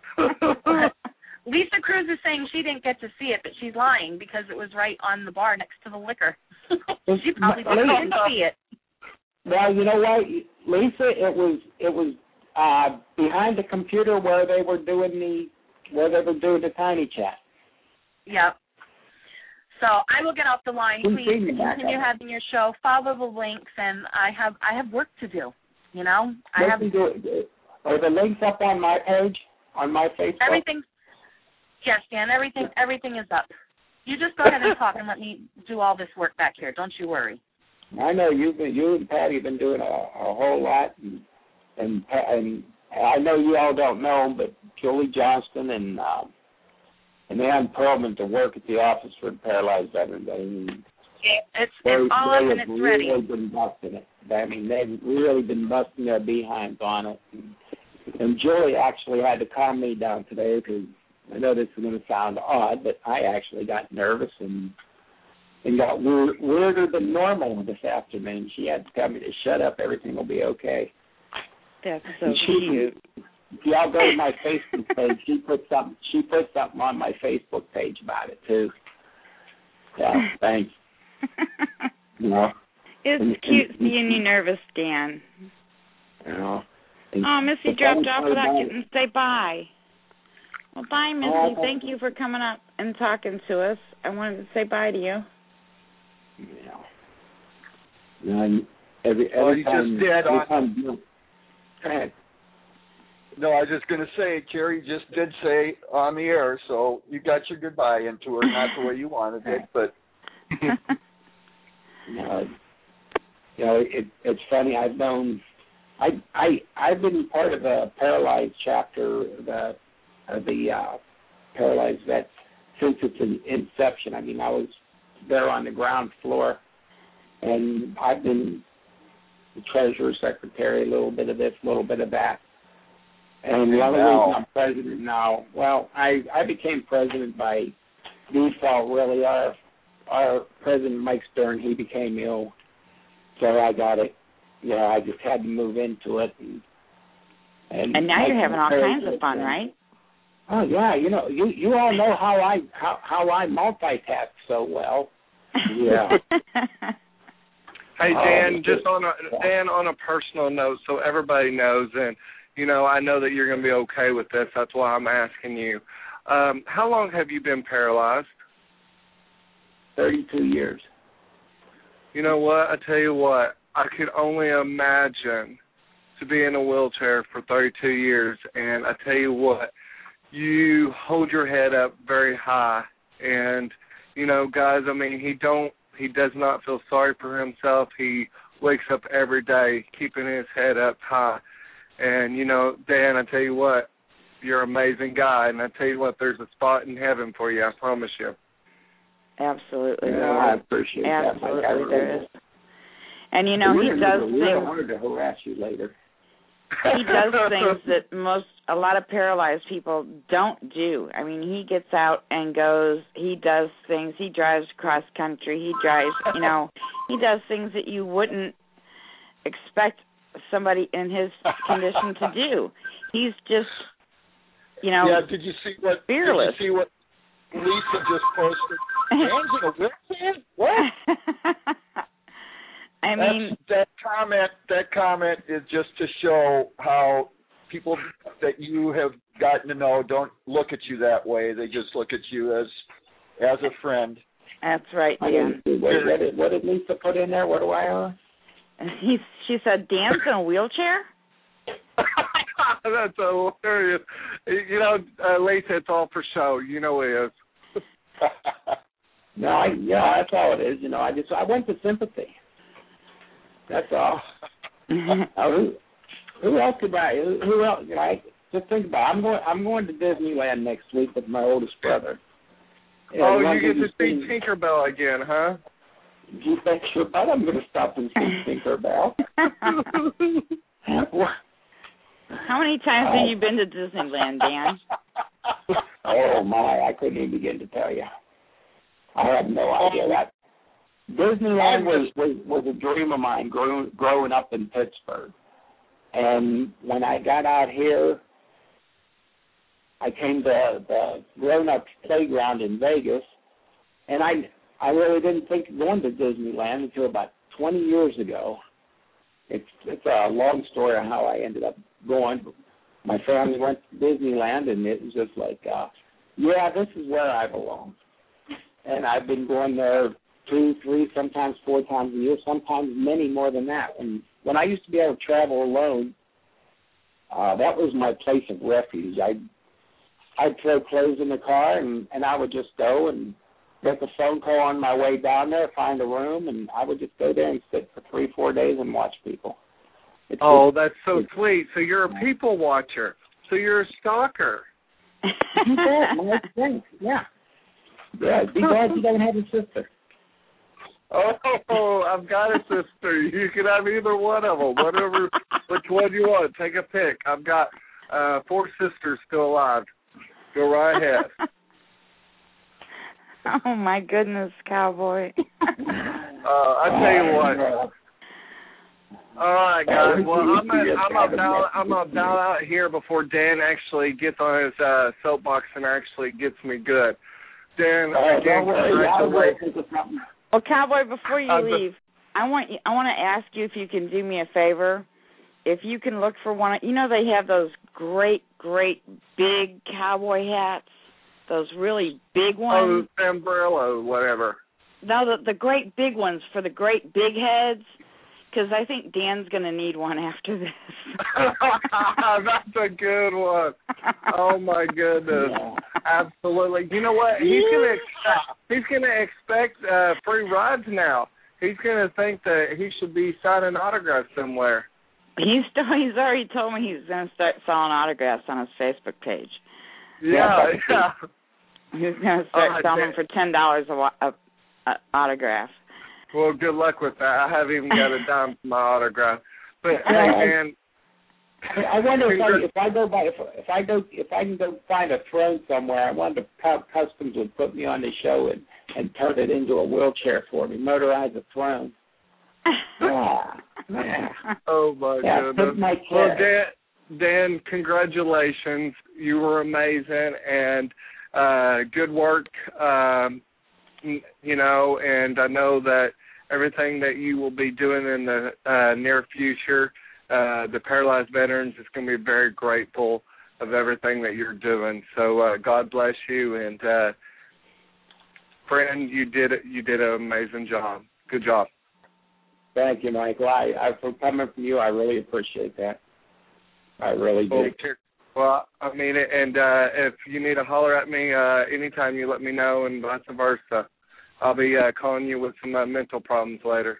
Lisa Cruz is saying she didn't get to see it, but she's lying because it was right on the bar next to the liquor. She probably didn't see it. Well, you know what, Lisa? It was it was uh, behind the computer where they were doing the where they were doing the tiny chat. Yep. So I will get off the line. Please continue having your show. Follow the links, and I have I have work to do. You know, I have. Are the links up on my page on my Facebook? Everything. Yes, Dan. Everything everything is up. You just go ahead and talk and let me do all this work back here. Don't you worry. I know you've been, you and Patty have been doing a, a whole lot, and, and and I know you all don't know, but Julie Johnston and um, and Ann Perlman to work at the Office for the Paralyzed Veterans. I mean, it's, they, it's all they up and it's really ready. Been busting it. I mean, they've really been busting their behinds on it. And, and Julie actually had to calm me down today because I know this is going to sound odd, but I actually got nervous and. And got weird, weirder than normal this afternoon. She had to tell me to shut up. Everything will be okay. That's so she, cute. If y'all go to my Facebook page, she put something. She put something on my Facebook page about it too. Yeah, thanks. You know, it's and, cute and, seeing you nervous, Dan. You know. And oh, Missy dropped off without getting to say bye. Well, bye, Missy. Oh, Thank you for coming up and talking to us. I wanted to say bye to you. Yeah. And every, every well, you time, just did. Every On, time, you know, go ahead. No, I was just going to say, Jerry just did say on the air, so you got your goodbye into her, not the way you wanted it, but. you know, you know it, it's funny. I've known, I I I've been part of a paralyzed chapter of the of the uh, paralyzed vets since its inception. I mean, I was there on the ground floor, and I've been the treasurer, secretary, a little bit of this, a little bit of that. And the only wow. reason I'm president now, well, I, I became president by default, really. Our our president, Mike Stern, he became ill, so I got it. You know, I just had to move into it. And, and, and now Mike you're having all kinds of fun, right? Oh yeah, you know, you you all know how I how how I multitask so well. Yeah. Hey Dan, just on a Dan on a personal note, so everybody knows, and you know, I know that you're going to be okay with this. That's why I'm asking you. Um, how long have you been paralyzed? Thirty-two years. You know what? I tell you what, I could only imagine to be in a wheelchair for thirty-two years, and I tell you what. You hold your head up very high, and you know, guys. I mean, he don't. He does not feel sorry for himself. He wakes up every day keeping his head up high, and you know, Dan. I tell you what, you're an amazing guy, and I tell you what, there's a spot in heaven for you. I promise you. Absolutely, yeah, there I is. appreciate Absolutely, that. Absolutely, there is. And you know, he does I things. wanted to harass you later. He does things that most, a lot of paralyzed people don't do. I mean, he gets out and goes, he does things, he drives cross country, he drives, you know, he does things that you wouldn't expect somebody in his condition to do. He's just, you know, yeah, did you see what, fearless. Did you see what Lisa just posted? Dan's in a wheelchair? What? I mean, That's, that comment. That comment is just to show how people that you have gotten to know don't look at you that way. They just look at you as as a friend. That's right, Dan. What, what, did, what did Lisa put in there? What do I owe? He, she said, Dan's in a wheelchair? That's hilarious. You know, uh, Lisa, it's all for show. You know it is. No, I, yeah, that's all it is. You know, I just I went to sympathy. That's all. uh, who, who else could I? Who, who else? Like, just think about it. I'm going. I'm going to Disneyland next week with my oldest brother. And oh, you get to see Tinkerbell again, huh? You bet your butt I'm going to stop and see Tinkerbell. How many times have you been to Disneyland, Dan? Oh, my. I couldn't even begin to tell you. I have no idea. That Disneyland was, was, was a dream of mine growing, growing up in Pittsburgh. And when I got out here, I came to the grown-up playground in Vegas, and I I really didn't think of going to Disneyland until about twenty years ago. It's it's a long story on how I ended up going. My family went to Disneyland, and it was just like, uh, yeah, this is where I belong. And I've been going there two, three, sometimes four times a year, sometimes many more than that. And when I used to be able to travel alone, uh, that was my place of refuge. I'd, I'd throw clothes in the car, and, and I would just go and make a phone call on my way down there, find a room, and I would just go there and sit for three, four days and watch people. It's oh, just, that's so sweet. So you're a people watcher. So you're a stalker. You bet, man. Thanks. Yeah. Yeah, be glad you don't have a sister. Oh, I've got a sister. You can have either one of them, whatever, which one you want. Take a pick. I've got uh, four sisters still alive. Go right ahead. Oh my goodness, Cowboy. uh, I tell you what. All right, guys. Well, I'm at, I'm about I'm about out here before Dan actually gets on his uh, soapbox and actually gets me good. Dan, uh, again, congratulations. Well, Cowboy, before you uh, leave, I want you, I want to ask you if you can do me a favor. If you can look for one, you know they have those great, great big cowboy hats, those really big ones. Oh, umbrella, whatever. No, the the great big ones for the great big heads. Because I think Dan's going to need one after this. That's a good one. Oh my goodness! Absolutely. You know what? He's going to expect. He's going to expect uh, free rides now. He's going to think that he should be signing autographs somewhere. He's still, he's already told me he's going to start selling autographs on his Facebook page. Yeah, yeah. He's going to start oh, selling them for ten dollars a, a, a autograph. Well, good luck with that. I haven't even got a dime for my autograph. But hey, man, I wonder if I, if I go by if, if I go if I can go find a throne somewhere. I wonder if Customs would put me on the show and, and turn it into a wheelchair for me, motorize a throne. Yeah, yeah. Oh my yeah, goodness. My well, Dan, Dan, congratulations. You were amazing and uh, good work. Um, you know, and I know that everything that you will be doing in the uh, near future, uh, the Paralyzed Veterans is going to be very grateful of everything that you're doing. So uh, God bless you, and uh, friend, you did it. You did an amazing job. Good job. Thank you, Michael. I, I from coming from you, I really appreciate that. I really do. Well, I mean it, and uh, if you need to holler at me uh, anytime, you let me know, and vice versa. I'll be uh, calling you with some uh, mental problems later.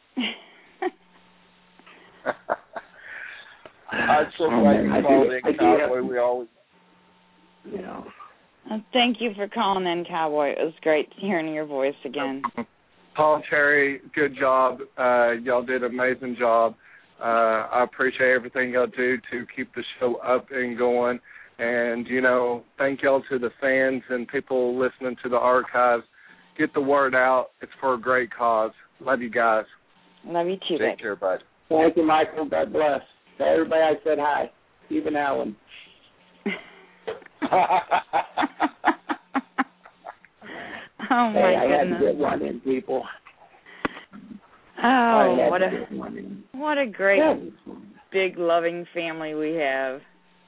I'm so glad you called in, Cowboy. We always, you know. Well, thank you for calling in, Cowboy. It was great hearing your voice again. Paul, Terry, good job. Uh, y'all did an amazing job. Uh, I appreciate everything y'all do to keep the show up and going. And, you know, thank y'all to the fans and people listening to the archives. Get the word out. It's for a great cause. Love you guys. Love you too, Take care, bud. Thank you, Michael. God bless. Tell everybody I said hi. Even Alan. Oh, my hey, I goodness. had to get one in, people. Oh, what a, what a great, yeah. big, loving family we have.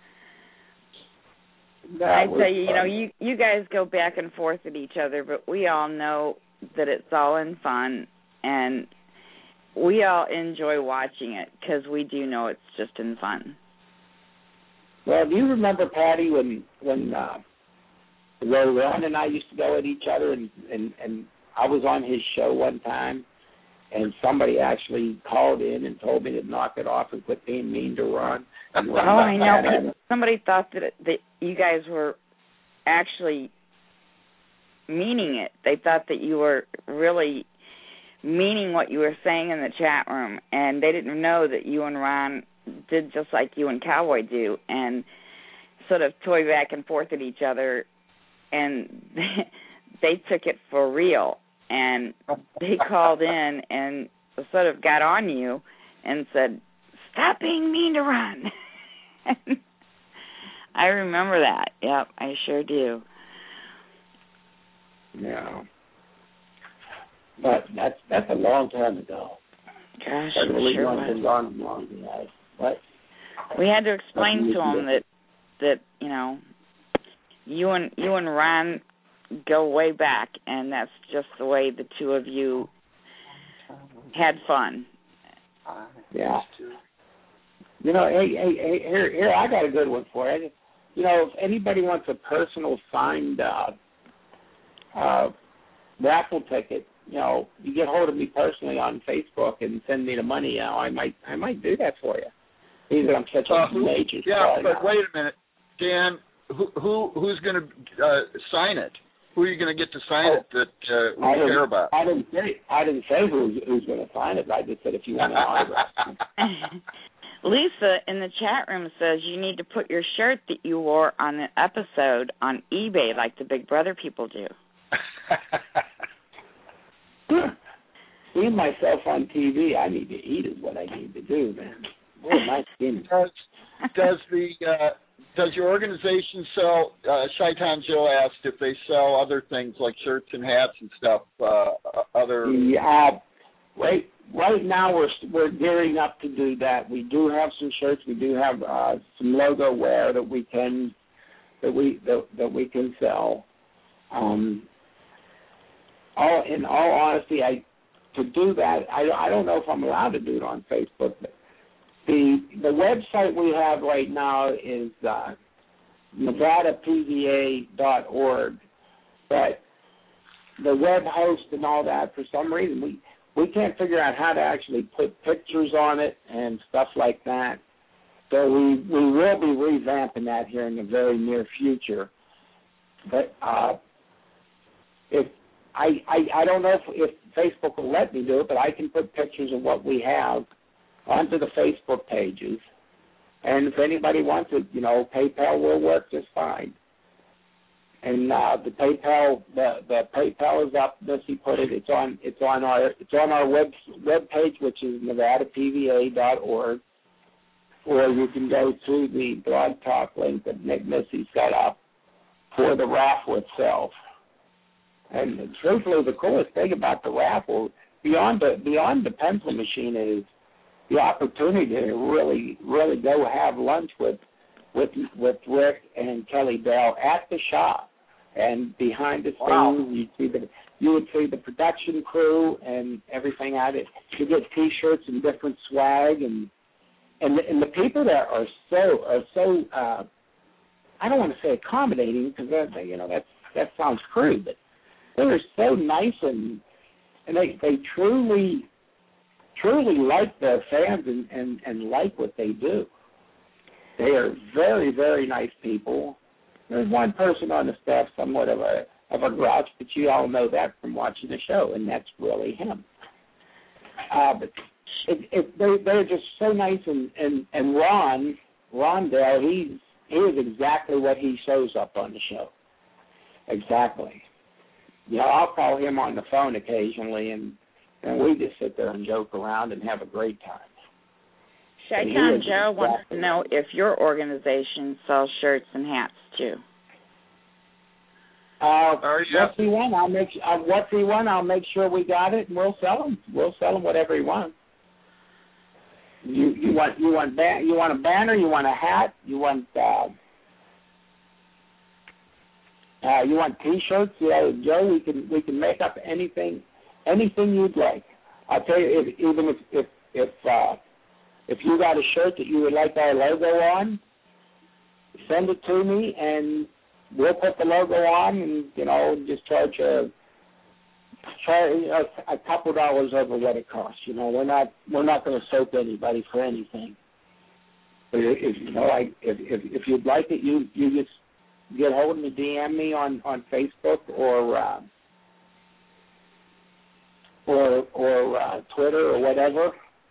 That I was tell you, you know, fun. you you guys go back and forth at each other, but we all know that it's all in fun, and we all enjoy watching it because we do know it's just in fun. Well, do you remember, Patty, when when uh, Ron and I used to go at each other, and, and, and I was on his show one time, and somebody actually called in and told me to knock it off and quit being mean to Ron. And oh, I know. But somebody thought that it, that you guys were actually meaning it. They thought that you were really meaning what you were saying in the chat room, and they didn't know that you and Ron did just like you and Cowboy do, and sort of toy back and forth at each other, and they took it for real. And they called in and sort of got on you and said, "Stop being mean to Ron." I remember that. Yep, I sure do. Yeah. But that's that's a long time ago. Gosh, that really sure wasn't gone long enough. But we had to explain to him that that you know you and you and Ron go way back, and that's just the way the two of you had fun. Yeah. You know, hey, hey, hey, here, here, I got a good one for you. You know, if anybody wants a personal signed uh, uh, raffle ticket, you know, you get hold of me personally on Facebook and send me the money. You know, I might, I might do that for you. Either I'm such a uh, who, major. Yeah, but now. Wait a minute, Dan. Who, who who's going to uh, sign it? Who are you going to get to sign oh, it that uh, we I care about? I didn't say I didn't say who's who's going to sign it. I just said if you want an autograph. Lisa in the chat room says you need to put your shirt that you wore on the episode on eBay like the Big Brother people do. Seeing myself on T V, I need to eat is what I need to do, man. Boy, my skin. Does, does the uh, does your organization sell? Uh, Shaitan Joe asked if they sell other things like shirts and hats and stuff. Uh, other yeah, right. Right now we're we're gearing up to do that. We do have some shirts. We do have uh, some logo wear that we can that we that, that we can sell. Um, all in all honesty, I to do that, I I don't know if I'm allowed to do it on Facebook. But the the website we have right now is uh, Nevada P V A dot org, but the web host and all that, for some reason we. We can't figure out how to actually put pictures on it and stuff like that. So we we will be revamping that here in the very near future. But uh, if I, I I don't know if, if Facebook will let me do it, but I can put pictures of what we have onto the Facebook pages. And if anybody wants it, you know, PayPal will work just fine. And uh, the PayPal, the, the PayPal is up. Missy put it. It's on. It's on our. It's on our web web page, which is Nevada P V A dot org. Or you can go to the Blog Talk link that Nick Missy set up for the raffle itself. And truthfully, the coolest thing about the raffle, beyond the beyond the pencil machine, is the opportunity to really, really go have lunch with. with with Rick and Kelly Bell at the shop, and behind the scenes wow. you see the you would see the production crew and everything at it. You get T-shirts and different swag, and and the, and the people there are so are so uh, I don't want to say accommodating because you know that that sounds crude, but they're so nice and and they they truly truly like their fans and, and, and like what they do. They are very, very nice people. There's one person on the staff, somewhat of a of a grouch, but you all know that from watching the show, and that's really him. Uh, but it, it, they, they're just so nice, and, and, and Ron, Ron Dale, he's, he is exactly what he shows up on the show. Exactly. Yeah, I'll call him on the phone occasionally, and, and we just sit there and joke around and have a great time. Shaitan Joe wants to know if your organization sells shirts and hats too. Uh, what's he want? I'll make uh, what's he want? I'll make sure we got it, and we'll sell them. We'll sell him whatever he wants. You you want you want ban- you want a banner? You want a hat? You want uh, uh, you want T-shirts? You know, Joe, we can we can make up anything anything you'd like. I'll tell you, if, even if if if uh, If you got a shirt that you would like our logo on, send it to me, and we'll put the logo on, and you know, just charge a try you know, a couple dollars over what it costs. You know, we're not we're not going to soap anybody for anything. But if you know, I if if, if you'd like it, you you just get hold of me, D M me on, on Facebook or uh, or or uh, Twitter or whatever,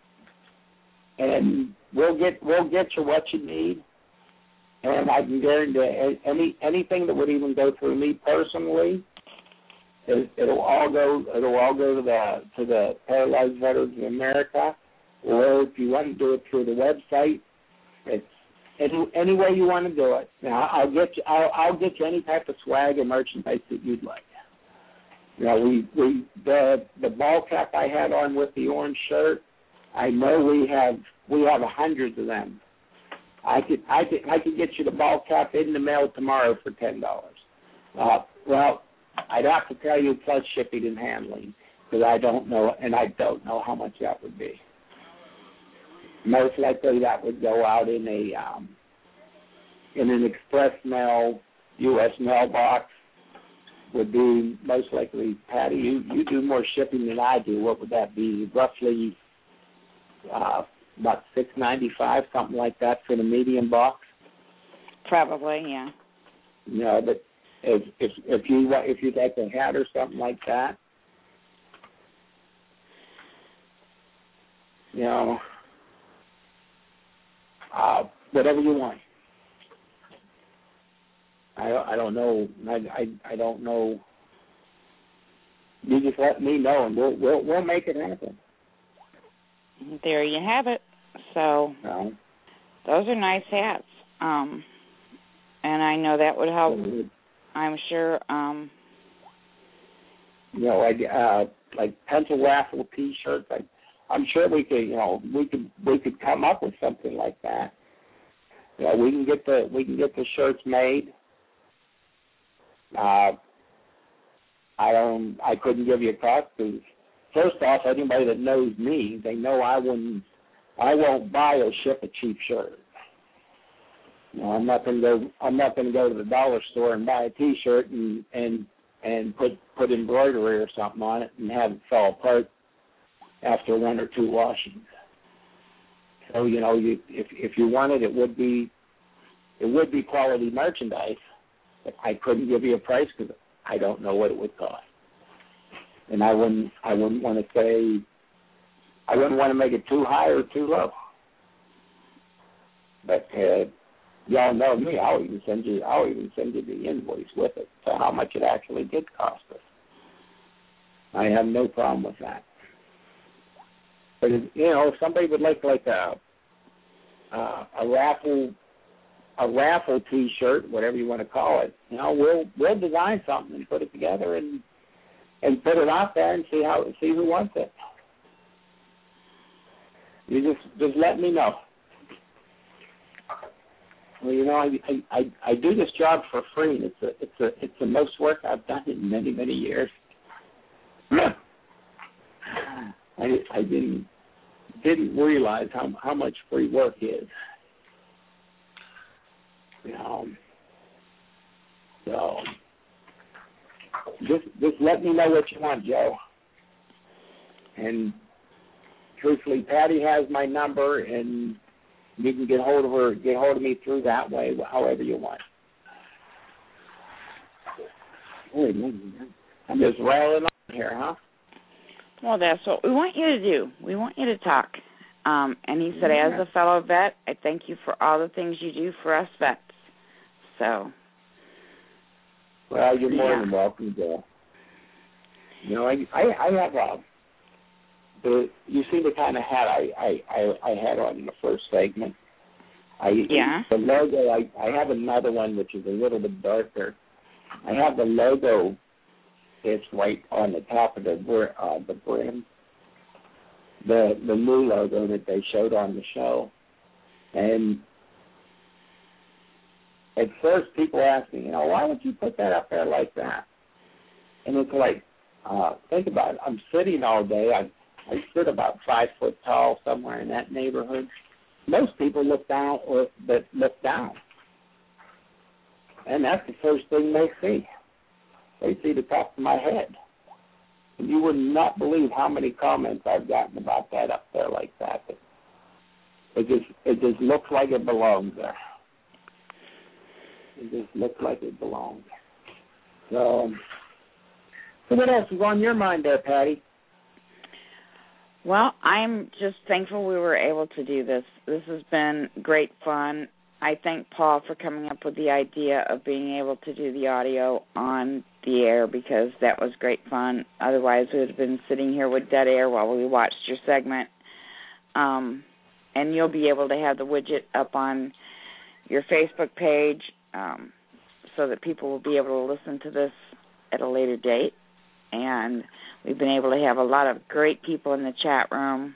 and we'll get we'll get you what you need. And I can guarantee any anything that would even go through me personally, it, it'll all go it'll all go to the to the Paralyzed Veterans of America. Or if you want to do it through the website, it's any any way you want to do it. Now I'll get you I'll, I'll get you any type of swag or merchandise that you'd like. You know, we we the the ball cap I had on with the orange shirt. I know we have we have hundreds of them. I could I could I could get you the ball cap in the mail tomorrow for ten dollars. Uh, well, I'd have to tell you plus shipping and handling because I don't know and I don't know how much that would be. Most likely that would go out in a um, in an express mail U S mailbox. Would be most likely, Patty. You you do more shipping than I do. What would that be? Roughly. Uh, About six ninety five, something like that, for the medium box. Probably, yeah. You know, but if if if you if you take a hat or something like that, you know, uh, whatever you want. I I don't know. I I I don't know. You just let me know, and we'll we'll we'll make it happen. There you have it. So no. Those are nice hats, um, and I know that would help. I'm sure. Um, you know, like uh, like pencil raffle T-shirts. Like, I'm sure we could. You know, we could we could come up with something like that. You know, we can get the we can get the shirts made. Uh, I don't. I couldn't give you a cost because. First off, anybody that knows me, they know I wouldn't, I won't buy or ship a cheap shirt. You know, I'm not going to go. I'm not going to go to the dollar store and buy a T-shirt and and and put put embroidery or something on it and have it fall apart after one or two washings. So you know, you if if you wanted, it would be it would be quality merchandise. But I couldn't give you a price because I don't know what it would cost. And I wouldn't, I wouldn't want to say, I wouldn't want to make it too high or too low. But uh, y'all know me. I'll even send you, I'll even send you the invoice with it to how much it actually did cost us. I have no problem with that. But if, you know, if somebody would like like a uh, a raffle, a raffle T-shirt, whatever you want to call it, you know, we'll we'll design something and put it together and. And put it out there and see how see who wants it. You just just let me know. Well, you know, I I, I do this job for free. It's a it's a it's the most work I've done in many many years. I I didn't didn't realize how how much free work is. You know, so. Just just let me know what you want, Joe. And truthfully, Patty has my number, and you can get hold of her, get hold of me through that way, however you want. I'm just rattling on here, huh? Well, that's what we want you to do. We want you to talk. Um, and he said, yeah. as a fellow vet, I thank you for all the things you do for us vets. So. Well, you're more yeah. than welcome, Joe. You know, I I, I have a the you see the kind of hat I, I, I, I had on in the first segment. I yeah. The logo. I, I have another one which is a little bit darker. I have the logo. It's right on the top of the uh, the brim. The the new logo that they showed on the show, and. At first, people ask me, you know, why would you put that up there like that? And it's like, uh, think about it. I'm sitting all day. I, I sit about five foot tall, somewhere in that neighborhood. Most people look down or that look down, and that's the first thing they see. They see the top of my head. And you would not believe how many comments I've gotten about that up there like that. It just it just looks like it belongs there. It just looks like it belongs. So, so what else is on your mind there, Patty? Well, I'm just thankful we were able to do this. This has been great fun. I thank Paul for coming up with the idea of being able to do the audio on the air because that was great fun. Otherwise, we would have been sitting here with dead air while we watched your segment. Um, and you'll be able to have the widget up on your Facebook page um, so that people will be able to listen to this at a later date. And we've been able to have a lot of great people in the chat room.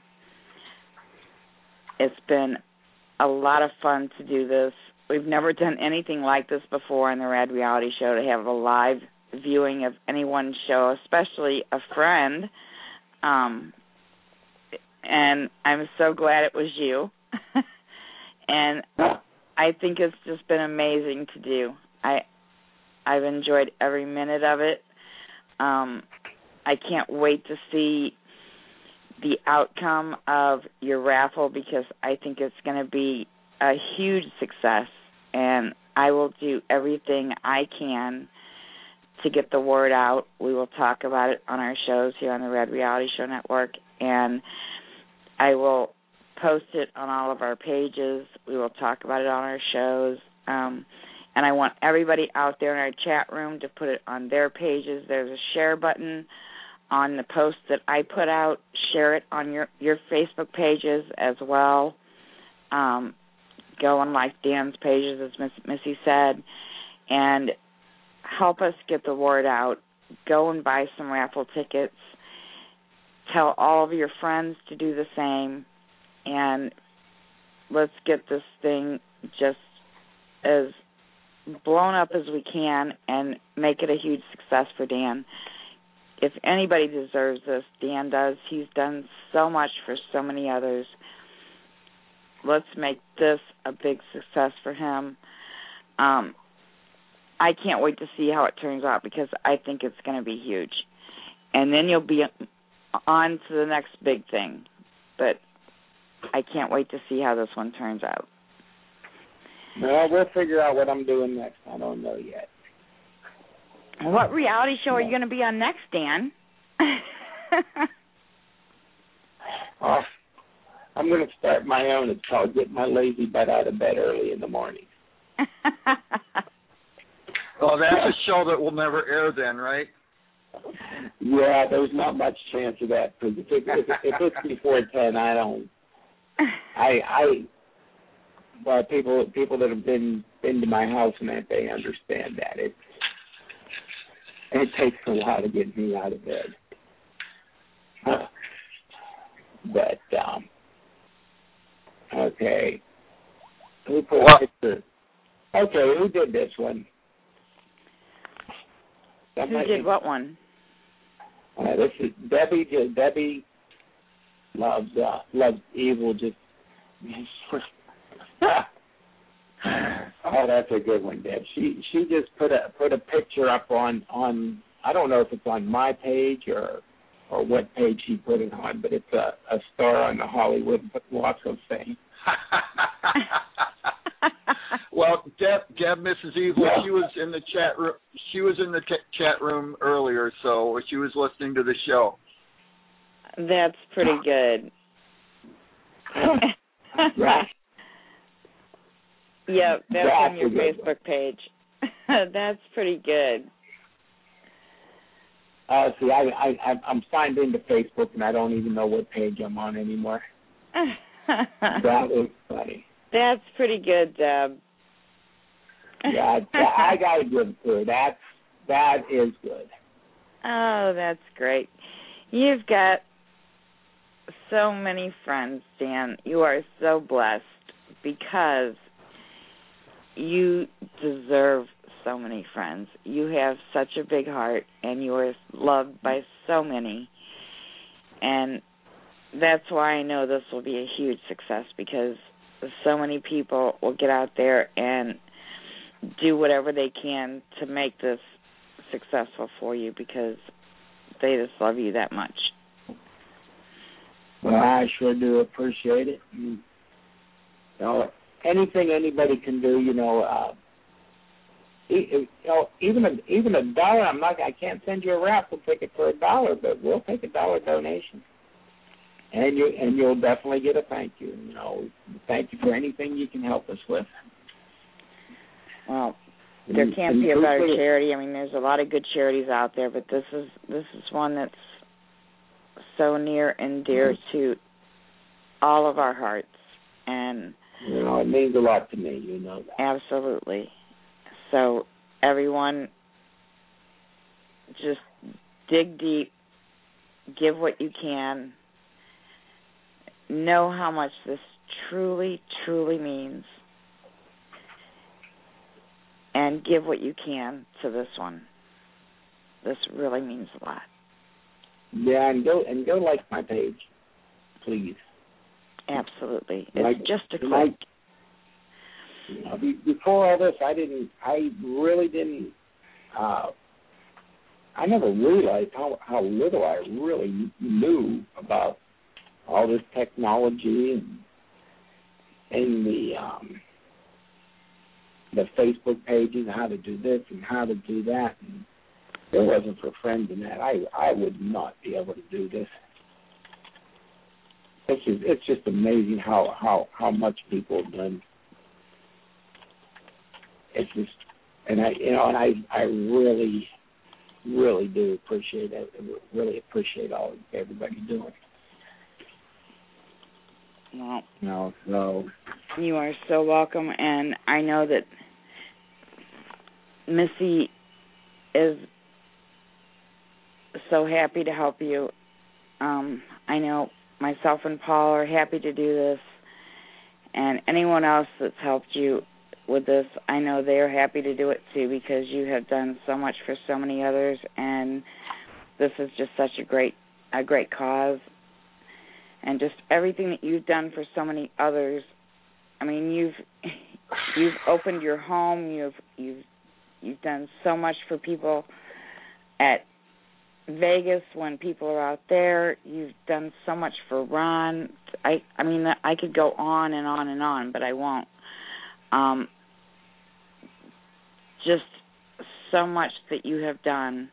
It's been a lot of fun to do this. We've never done anything like this before on the Rad Reality Show, to have a live viewing of anyone's show, especially a friend. Um, and I'm so glad it was you. And I think it's just been amazing to do. I, I've enjoyed every minute of it. Um, I can't wait to see the outcome of your raffle because I think it's going to be a huge success, and I will do everything I can to get the word out. We will talk about it on our shows here on the Rad Reality Show Network, and I will post it on all of our pages. We will talk about it on our shows. Um, And I want everybody out there in our chat room to put it on their pages. There's a share button on the post that I put out. Share it on your, your Facebook pages as well. Um, go on like Dan's pages, as Miss, Missy said, and help us get the word out. Go and buy some raffle tickets. Tell all of your friends to do the same. And let's get this thing just as blown up as we can and make it a huge success for Dan. If anybody deserves this, Dan does. He's done so much for so many others. Let's make this a big success for him. Um, I can't wait to see how it turns out because I think it's going to be huge. And then you'll be on to the next big thing. But I can't wait to see how this one turns out. Well, we'll figure out what I'm doing next. I don't know yet. What reality show are you going to be on next, Dan? oh, I'm going to start my own. It's called Get My Lazy Butt Out of Bed Early in the Morning. Oh, that's a show that will never air then, right? Yeah, there's not much chance of that. Because if, it, if, if it's before ten, I don't. I I. Well, people people that have been been to my house and that, they understand that it it takes a while to get me out of bed. Uh, but um, okay, who put a picture? Okay, who did this one? Somebody, who did what one? Uh, this is Debbie. Just, Debbie loves uh, loves evil. Just. Oh, that's a good one, Deb. She she just put a put a picture up on, on I don't know if it's on my page or or what page she put it on, but it's a, a star on the Hollywood Walk of Fame. Well, Deb, Deb, Missus Evil, yeah. she was in the chat room. She was in the t- chat room earlier, so she was listening to the show. That's pretty good. Right. Yep, that's, that's on your Facebook one. page. That's pretty good. Uh, see, I, I, I'm signed into Facebook, and I don't even know what page I'm on anymore. That was funny. That's pretty good, Deb. Yeah, I, I got to give it to her. That's, that is good. Oh, that's great. You've got so many friends, Dan. You are so blessed because you deserve so many friends. You have such a big heart, and you are loved by so many. And that's why I know this will be a huge success, because so many people will get out there and do whatever they can to make this successful for you, because they just love you that much. Well, I sure do appreciate it. You know, anything anybody can do, you know, uh, you know, even a even a dollar. I'm not. I can't send you a raffle ticket for a dollar, but we'll take a dollar donation, and you and you'll definitely get a thank you. You know, thank you for anything you can help us with. Well, there can't and be a better charity. I mean, there's a lot of good charities out there, but this is this is one that's so near and dear mm-hmm. to all of our hearts, and you know, it means a lot to me. You know that. Absolutely. So everyone, just dig deep, give what you can, know how much this truly, truly means, and give what you can to this one. This really means a lot. Yeah, and go and go like my page, please. Absolutely, like, it's just a click. Like, You know, before all this, I didn't. I really didn't. Uh, I never realized how how little I really knew about all this technology and and the um, the Facebook pages, how to do this and how to do that. And if it wasn't for friends and that, I I would not be able to do this. It's just it's just amazing how how how much people have done. It's just, and I, you know, and I, I really, really do appreciate it. Really appreciate all everybody doing. Well, no, so you are so welcome, and I know that Missy is so happy to help you. Um, I know myself and Paul are happy to do this, and anyone else that's helped you with this, I know they are happy to do it too, because you have done so much for so many others, and this is just such a great a great cause, and just everything that you've done for so many others. I mean, you've you've opened your home, you've you've you've done so much for people at Vegas when people are out there. You've done so much for Ron. I I mean, I could go on and on and on, but I won't. Um, just so much that you have done.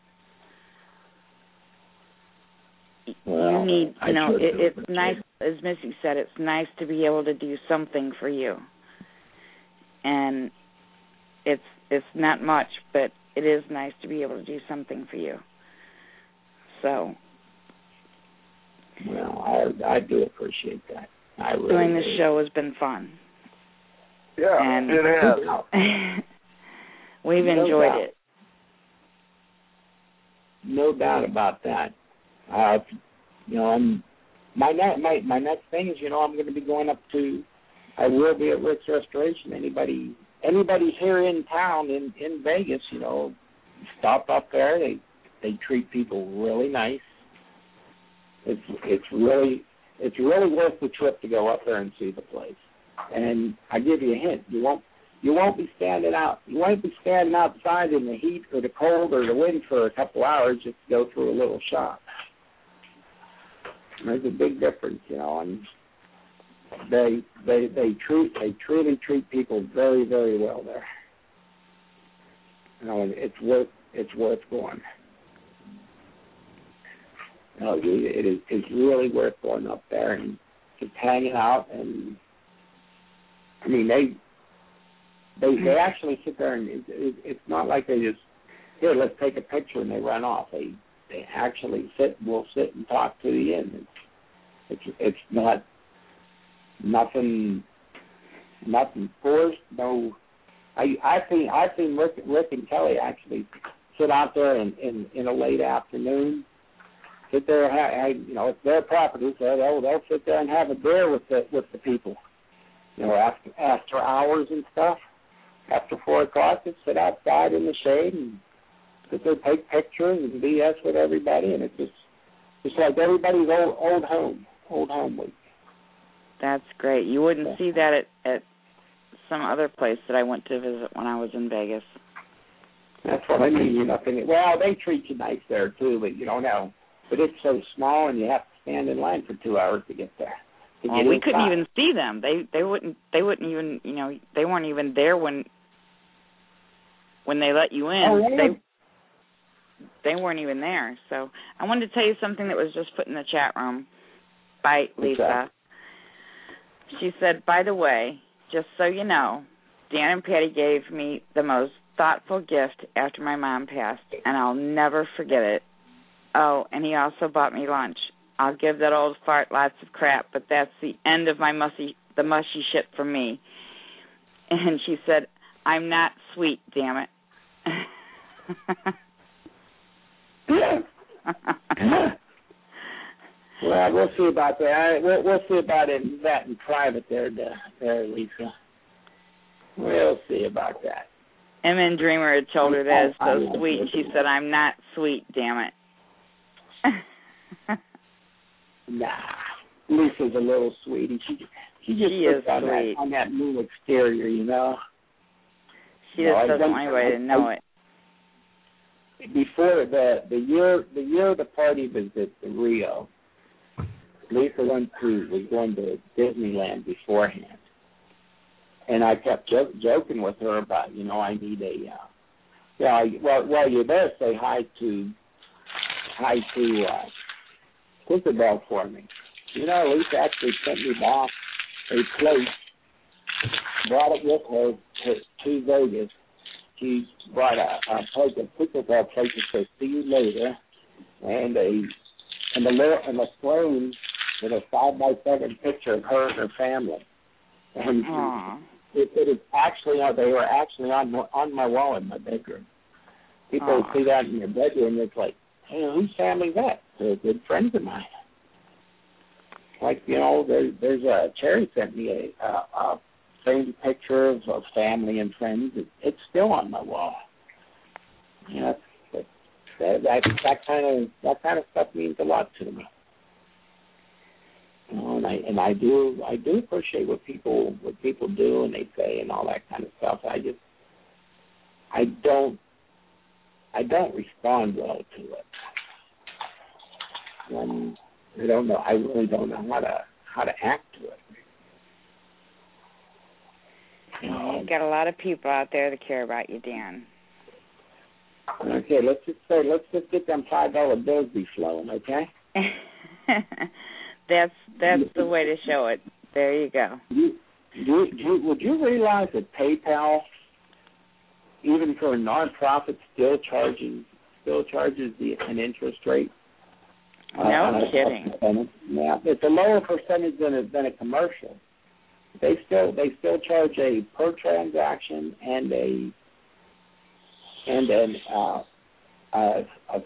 Well, you need, you know, sure it, it's nice, as Missy said, it's nice to be able to do something for you. And it's it's not much, but it is nice to be able to do something for you. So. Well, I I do appreciate that. I really doing this do. show has been fun. Yeah, and it has. We've no enjoyed doubt. it. No doubt about that. Uh, you know, I'm, my, ne- my my next thing is, you know, I'm going to be going up to, I will be at Rick's Restoration. Anybody anybody here in town, in, in Vegas, you know, stop up there. They they treat people really nice. It's it's really it's really worth the trip to go up there and see the place. And I give you a hint: you won't you won't be standing out you won't be standing outside in the heat or the cold or the wind for a couple hours just to go through a little shop. There's a big difference, you know, and they they they treat they truly treat people very, very well there. You know, and it's worth it's worth going. You know, it is it's really worth going up there and just hanging out. And I mean, they they they actually sit there, and it, it, it's not like they just, here, let's take a picture and they run off. They they actually sit, will sit and talk to you, and it's it's, it's not nothing nothing forced. No, I I've seen I've seen Rick, Rick and Kelly actually sit out there in, in, in a late afternoon. Sit there, have, you know, it's their property, so they'll they'll sit there and have a beer with the with the people. You know, after after hours and stuff, after four o'clock, they sit outside in the shade and sit there, take pictures and B S with everybody, and it's just it's like everybody's old old home, old home week. That's great. You wouldn't see that at, at some other place that I went to visit when I was in Vegas. That's what I mean. You know, well, they treat you nice there too, but you don't know. but it's so small, and you have to stand in line for two hours to get there. To well, get we inside. couldn't even see them. They they wouldn't they wouldn't even you know they weren't even there when when they let you in. Oh, really? They they weren't even there. So I wanted to tell you something that was just put in the chat room by Lisa. She said, by the way, just so you know, Dan and Patty gave me the most thoughtful gift after my mom passed, and I'll never forget it. Oh, and he also bought me lunch. I'll give that old fart lots of crap, but that's the end of my mushy, the mushy shit for me. And she said, I'm not sweet, damn it. Well, we'll see about that. I, we'll, we'll see about it, that in private there, there, Lisa. We'll see about that. M N Dreamer had told her that it's so sweet, and she said, I'm not sweet, damn it. Nah, Lisa's a little sweetie. She, she just she puts is on sweet. that, on that new exterior, you know. She no, just doesn't want anybody to know it. Before the the year the year the party was at the Rio, Lisa went to was going to Disneyland beforehand, and I kept jo- joking with her about, you know, I need a uh, yeah well well you better say hi to hi to uh, Tinkerbell for me. You know, Lisa actually sent me back a plate, brought it with her to, to Vegas. She brought a, a plate of Tinkerbell plate that says "See you later," and a and a little and a frame with a five by seven picture of her and her family. And it, it is actually they were actually on on my wall in my bedroom. People Aww. would see that in your bedroom. It's like, hey, whose family is that? They're good friends of mine. Like, you know, there, there's a Cherry sent me a. a, a framed picture of, of family and friends. It, it's still on my wall. You know, that, that that that kind of that kind of stuff means a lot to me. You know, and I and I do I do appreciate what people what people do and they say and all that kind of stuff. I just I don't I don't respond well to it. When I don't know I really don't know how to how to act to it. You've got a lot of people out there that care about you, Dan. Okay, let's just say let's just get them five dollar bills be flowing, okay? that's that's the way to show it. There you go. You, you, you, would you realize that PayPal, even for a nonprofit, still charges still charges the an interest rate? No uh, kidding. A, yeah, it's a lower percentage than a, than a commercial. They still they still charge a per transaction and a and an uh, a, a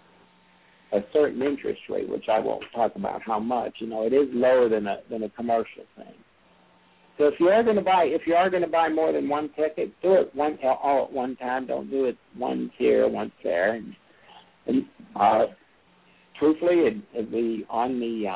a certain interest rate, which I won't talk about how much. You know, it is lower than a than a commercial thing. So if you are going to buy if you are going to buy more than one ticket, do it one all at one time. Don't do it once here, once there. And, and uh, truthfully, it, it be on the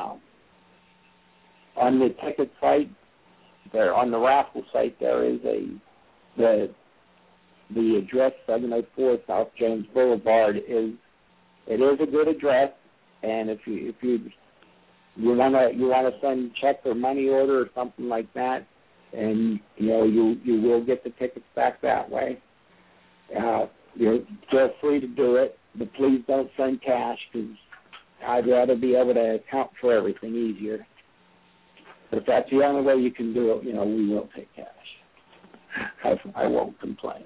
uh, on the ticket site. There on the raffle site, there is a the the address seven oh four South James Boulevard is it is a good address, and if you if you you wanna you wanna send check or money order or something like that, and you know you you will get the tickets back that way. Uh, you're feel free to do it, but please don't send cash because I'd rather be able to account for everything easier. But if that's the only way you can do it, you know, we will take cash. I, I won't complain.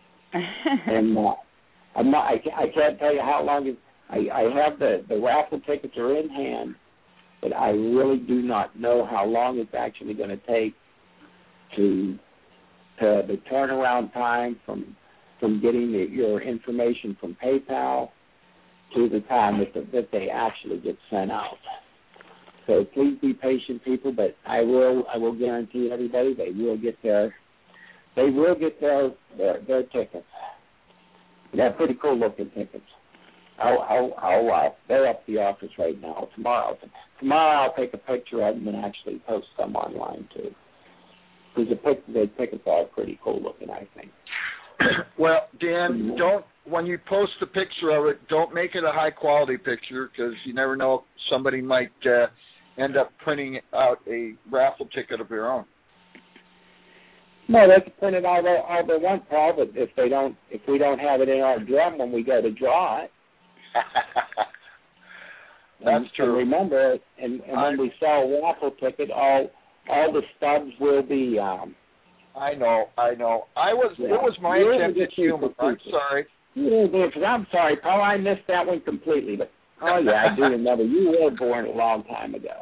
and uh, I'm not. I, I can't tell you how long. It, I, I have the the raffle tickets are in hand, but I really do not know how long it's actually going to take to to the turnaround time from from getting the, your information from PayPal to the time that the, that they actually get sent out. So please be patient, people. But I will, I will guarantee everybody they will get their, they will get their their, their tickets. They're pretty cool looking tickets. I'll, I'll, I'll uh, they're up the office right now. Tomorrow, tomorrow I'll take a picture of them and actually post them online too. Because the, the tickets are pretty cool looking, I think. Well, Dan, don't when you post a picture of it, don't make it a high quality picture because you never know, somebody might uh, end up printing out a raffle ticket of their own. No, they can print it all they, all they want, Paul, but if they don't, if we don't have it in our drum when we go to draw it. That's and, true. And remember, and, and when we sell a raffle ticket, all all the stubs will be. Um, I know, I know. I was. Yeah. It was my You're attempt at humor. I'm sorry. Yeah, I'm sorry, Paul. I missed that one completely. But oh yeah, I do remember. You were born a long time ago.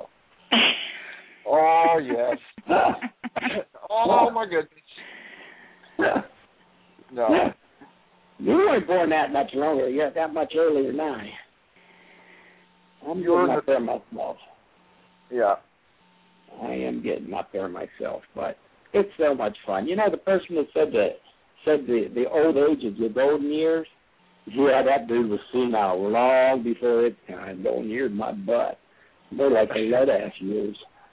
Oh yes. Oh my goodness. No. You weren't born that much longer. You're that much earlier than I. I'm You're getting up there myself. Yeah. I am getting up there myself, but it's so much fun. You know, the person that said that said the the old age is your golden years. Yeah, that dude was senile long before its time. Golden years, my butt. They're like the lead ass years.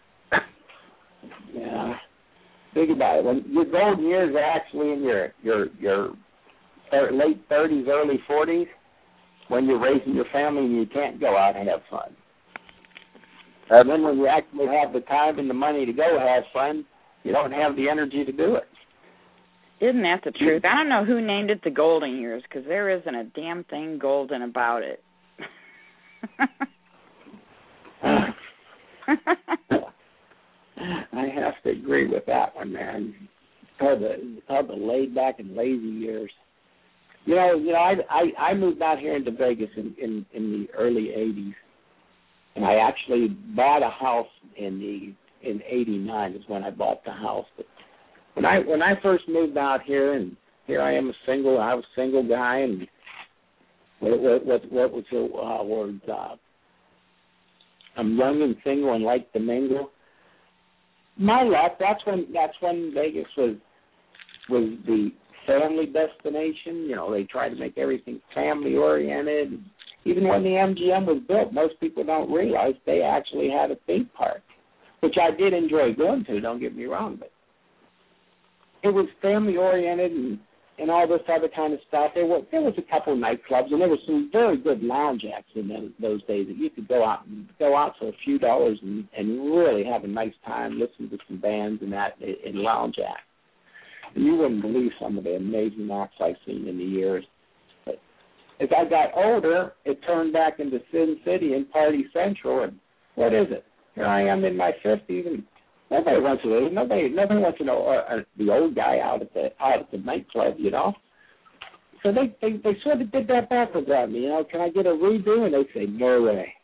Yeah. Think about it. When your golden years are actually in your your your late thirties, early forties, when you're raising your family and you can't go out and have fun. And then when you actually have the time and the money to go have fun, you don't have the energy to do it. Isn't that the truth? I don't know who named it the golden years because there isn't a damn thing golden about it. I have to agree with that one, man. It's called the, it's called the laid back and lazy years. You know, you know, I I, I moved out here into Vegas in, in, in the early eighties, and I actually bought a house in the in eighty-nine is when I bought the house. But when I when I first moved out here, and here I am a single, I was a single guy, and what what what, what was the uh, word? Uh, I'm young and single and like to mingle. My luck. That's when that's when Vegas was was the family destination. You know, they tried to make everything family oriented. Even when the M G M was built, most people don't realize they actually had a theme park, which I did enjoy going to. Don't get me wrong, but it was family oriented and, and all this other kind of stuff. There was there was a couple of nightclubs, and there was some very good lounge acts in those, those days that you could go out and go out for a few dollars and, and really have a nice time, listen to some bands and that in lounge acts. And you wouldn't believe some of the amazing acts I've seen in the years. But as I got older, it turned back into Sin City and Party Central, and what is it? Here I am in my fifties, and nobody wants to nobody nobody wants to know uh, uh, the old guy out at the out at the nightclub, you know. So they, they they sort of did that backwards on me, you know. Can I get a redo? And they say no way.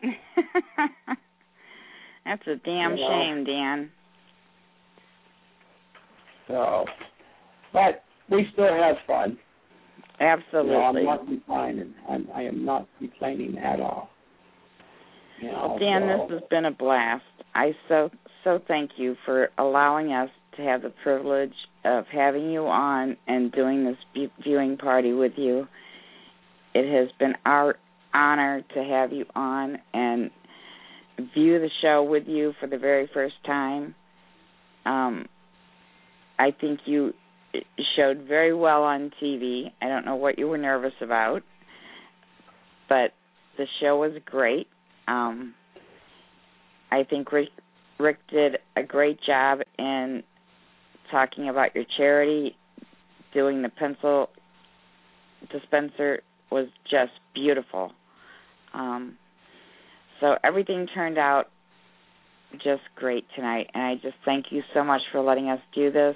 That's a damn you know? shame, Dan. So, but we still have fun. Absolutely. You know, I'm not complaining. I'm, I am not complaining at all. You know, well, Dan, so. this has been a blast. I so so thank you for allowing us to have the privilege of having you on and doing this viewing party with you. It has been our honor to have you on and view the show with you for the very first time. Um, I think you showed very well on T V. I don't know what you were nervous about, but the show was great. Um, I think Rick, Rick did a great job in talking about your charity. Doing the pencil dispenser was just beautiful. Um, so everything turned out just great tonight, and I just thank you so much for letting us do this.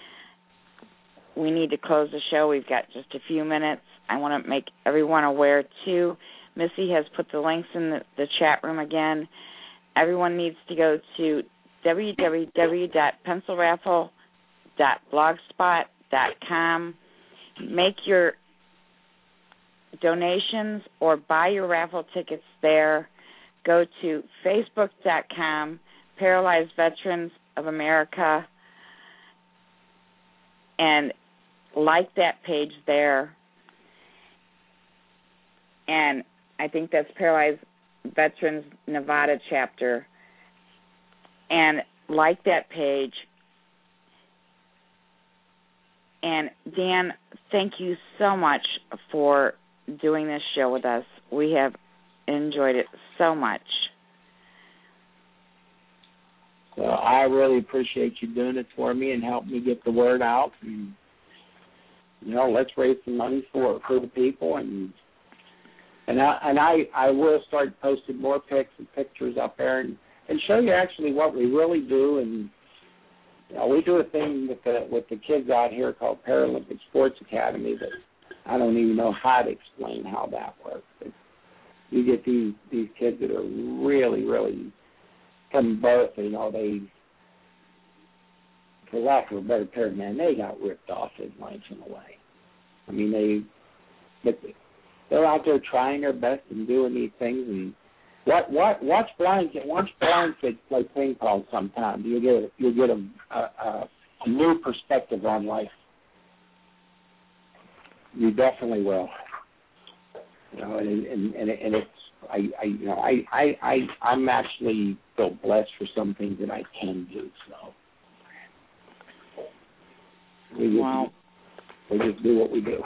We need to close the show. We've got just a few minutes. I want to make everyone aware, too. Missy has put the links in the, the chat room again. Everyone needs to go to w w w dot pencil raffle dot blogspot dot com. Make your donations or buy your raffle tickets there. Go to facebook dot com, Paralyzed Veterans of America, and like that page there. And I think that's Paralyzed Veterans Nevada chapter. And like that page. And Dan, thank you so much for doing this show with us. We have enjoyed it so much. Well, I really appreciate you doing it for me and helping me get the word out. And, you know, let's raise some money for for the people, and and I and I, I will start posting more pics and pictures up there and, and show you actually what we really do. And you know, we do a thing with the with the kids out here called Paralympic Sports Academy that I don't even know how to explain how that works. But you get these these kids that are really, really from birth, you know, they, for lack of a better term, man, they got ripped off in life in a way. I mean, they, but they're out there trying their best and doing these things. And what, what, watch blind kids, watch blind kids play ping pong sometime. You get, you get a, a, a new perspective on life. You definitely will. You know, and and and, and it's. I, I, you know, I, I, I, I'm actually feel blessed for some things that I can do. So we just, wow. we just do what we do.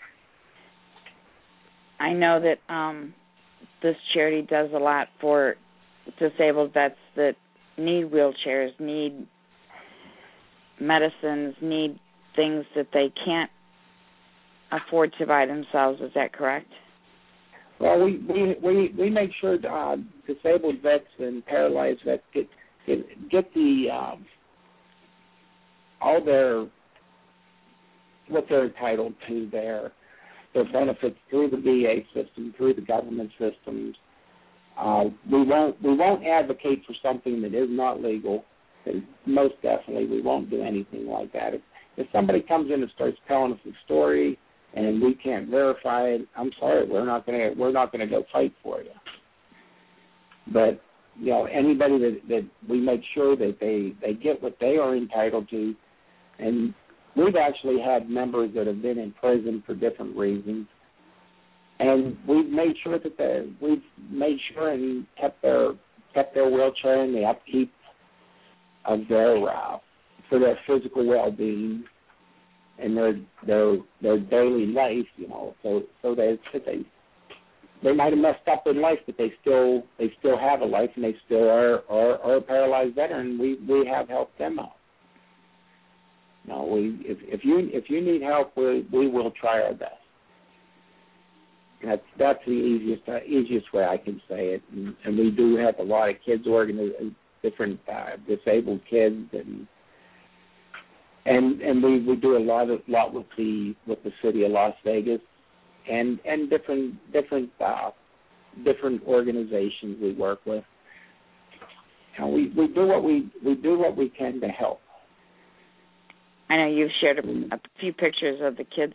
I know that um, this charity does a lot for disabled vets that need wheelchairs, need medicines, need things that they can't afford to buy themselves. Is that correct? Well, we we we, we make sure uh, disabled vets and paralyzed vets get get, get the um, all their what they're entitled to, their their benefits through the V A system, through the government systems. Uh, we won't we won't advocate for something that is not legal. And most definitely, we won't do anything like that. If, if somebody comes in and starts telling us a story and we can't verify it, I'm sorry, we're not gonna we're not gonna go fight for you. But you know, anybody that, that we make sure that they, they get what they are entitled to, and we've actually had members that have been in prison for different reasons, and we've made sure that they we've made sure and kept their kept their wheelchair and the upkeep of their uh, for their physical well-being and their their their daily life, you know, so so they they they might have messed up in life, but they still they still have a life, and they still are are, are a paralyzed veteran. We we have helped them out. No, we if if you if you need help, we we will try our best. That's that's the easiest uh, easiest way I can say it, and, and we do have a lot of kids organi- different uh, disabled kids and. And and we, we do a lot of lot with the with the city of Las Vegas, and and different different uh, different organizations we work with. You know, we, we do what we we do what we can to help. I know you've shared a, a few pictures of the kids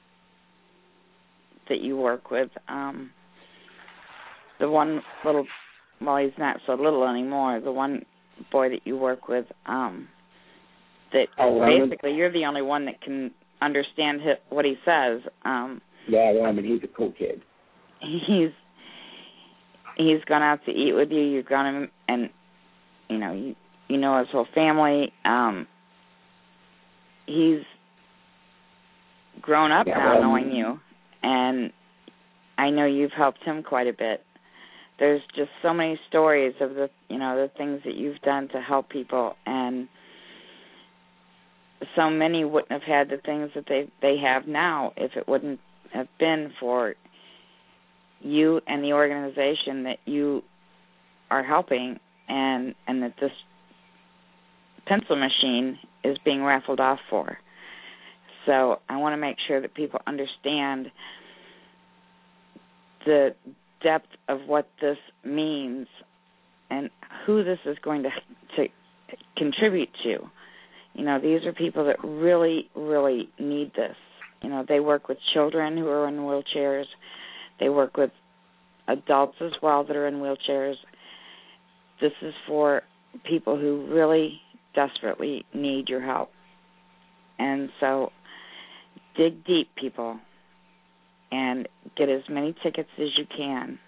that you work with. Um, the one little, well, he's not so little anymore. The one boy that you work with. Um, That oh, basically you're the only one that can understand his, what he says. Um, yeah, well, I mean, he's a cool kid. He's he's gone out to eat with you. You've gone him, and you know you you know his whole family. Um, he's grown up yeah, now, well, knowing you, and I know you've helped him quite a bit. There's just so many stories of the you know the things that you've done to help people, and so many wouldn't have had the things that they they have now if it wouldn't have been for you and the organization that you are helping, and and that this pencil machine is being raffled off for. So I want to make sure that people understand the depth of what this means and who this is going to to contribute to. You know, these are people that really, really need this. You know, they work with children who are in wheelchairs. They work with adults as well that are in wheelchairs. This is for people who really desperately need your help. And so dig deep, people, and get as many tickets as you can.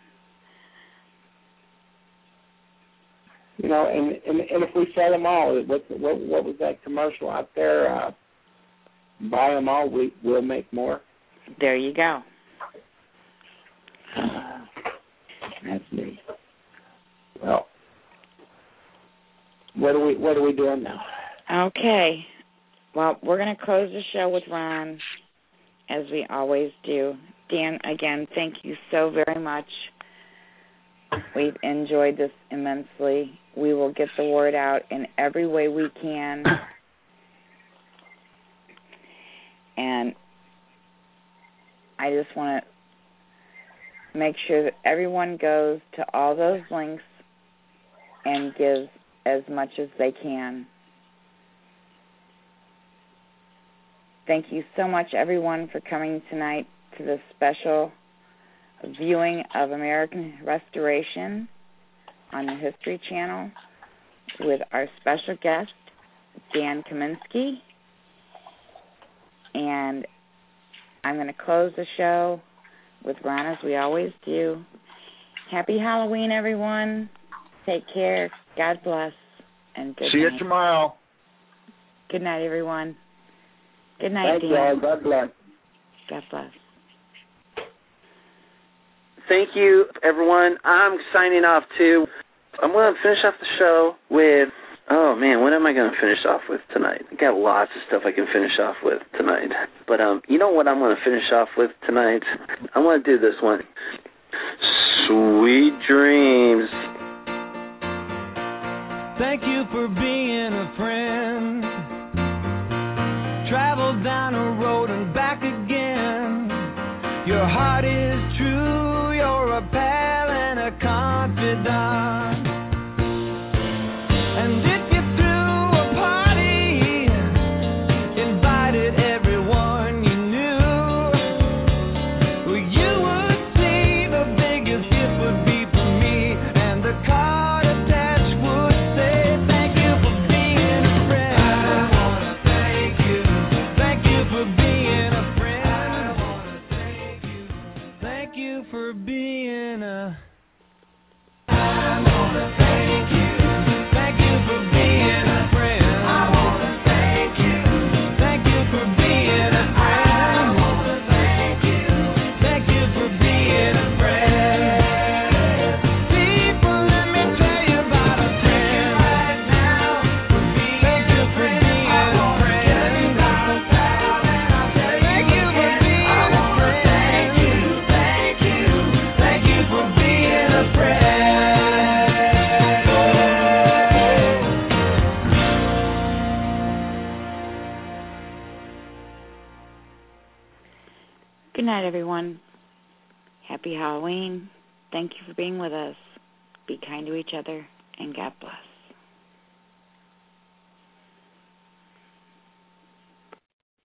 You know, and, and and if we sell them all, what what, what was that commercial out there? Uh, buy them all, we will make more. There you go. Uh, that's neat. Well, what are we what are we doing now? Okay. Well, we're going to close the show with Ron, as we always do. Dan, again, thank you so very much. We've enjoyed this immensely. We will get the word out in every way we can. And I just want to make sure that everyone goes to all those links and gives as much as they can. Thank you so much, everyone, for coming tonight to this special viewing of American Restoration on the History Channel with our special guest, Dan Kaminsky. And I'm going to close the show with Ron, as we always do. Happy Halloween, everyone. Take care. God bless. And good See night. you tomorrow. Good night, everyone. Good night, Thank Dan. you. God bless. God bless. Thank you, everyone. I'm signing off, too. I'm going to finish off the show with, oh, man, what am I going to finish off with tonight? I got lots of stuff I can finish off with tonight. But um, you know what I'm going to finish off with tonight? I'm going to do this one. Sweet dreams. Thank you for being a friend. Travel down a road and back again. Your heart is true, you're a pal and a confidant. And if you threw a party, invited everyone you knew, well, you would see the biggest gift would be for me, and the card attached would say, thank you for being a friend. I wanna thank you. Thank you for being a friend. I wanna thank you. Thank you for being a I wanna thank you. Thank you for being a friend. I wanna thank you. Thank you for being a friend. I wanna thank you. Thank you for being a friend. People, let me tell you about a friend right now. Thank you for being a friend. Thank you for being a friend. Thank you, thank you, thank you for being a friend. Good night, everyone. Happy Halloween. Thank you for being with us. Be kind to each other, and God bless.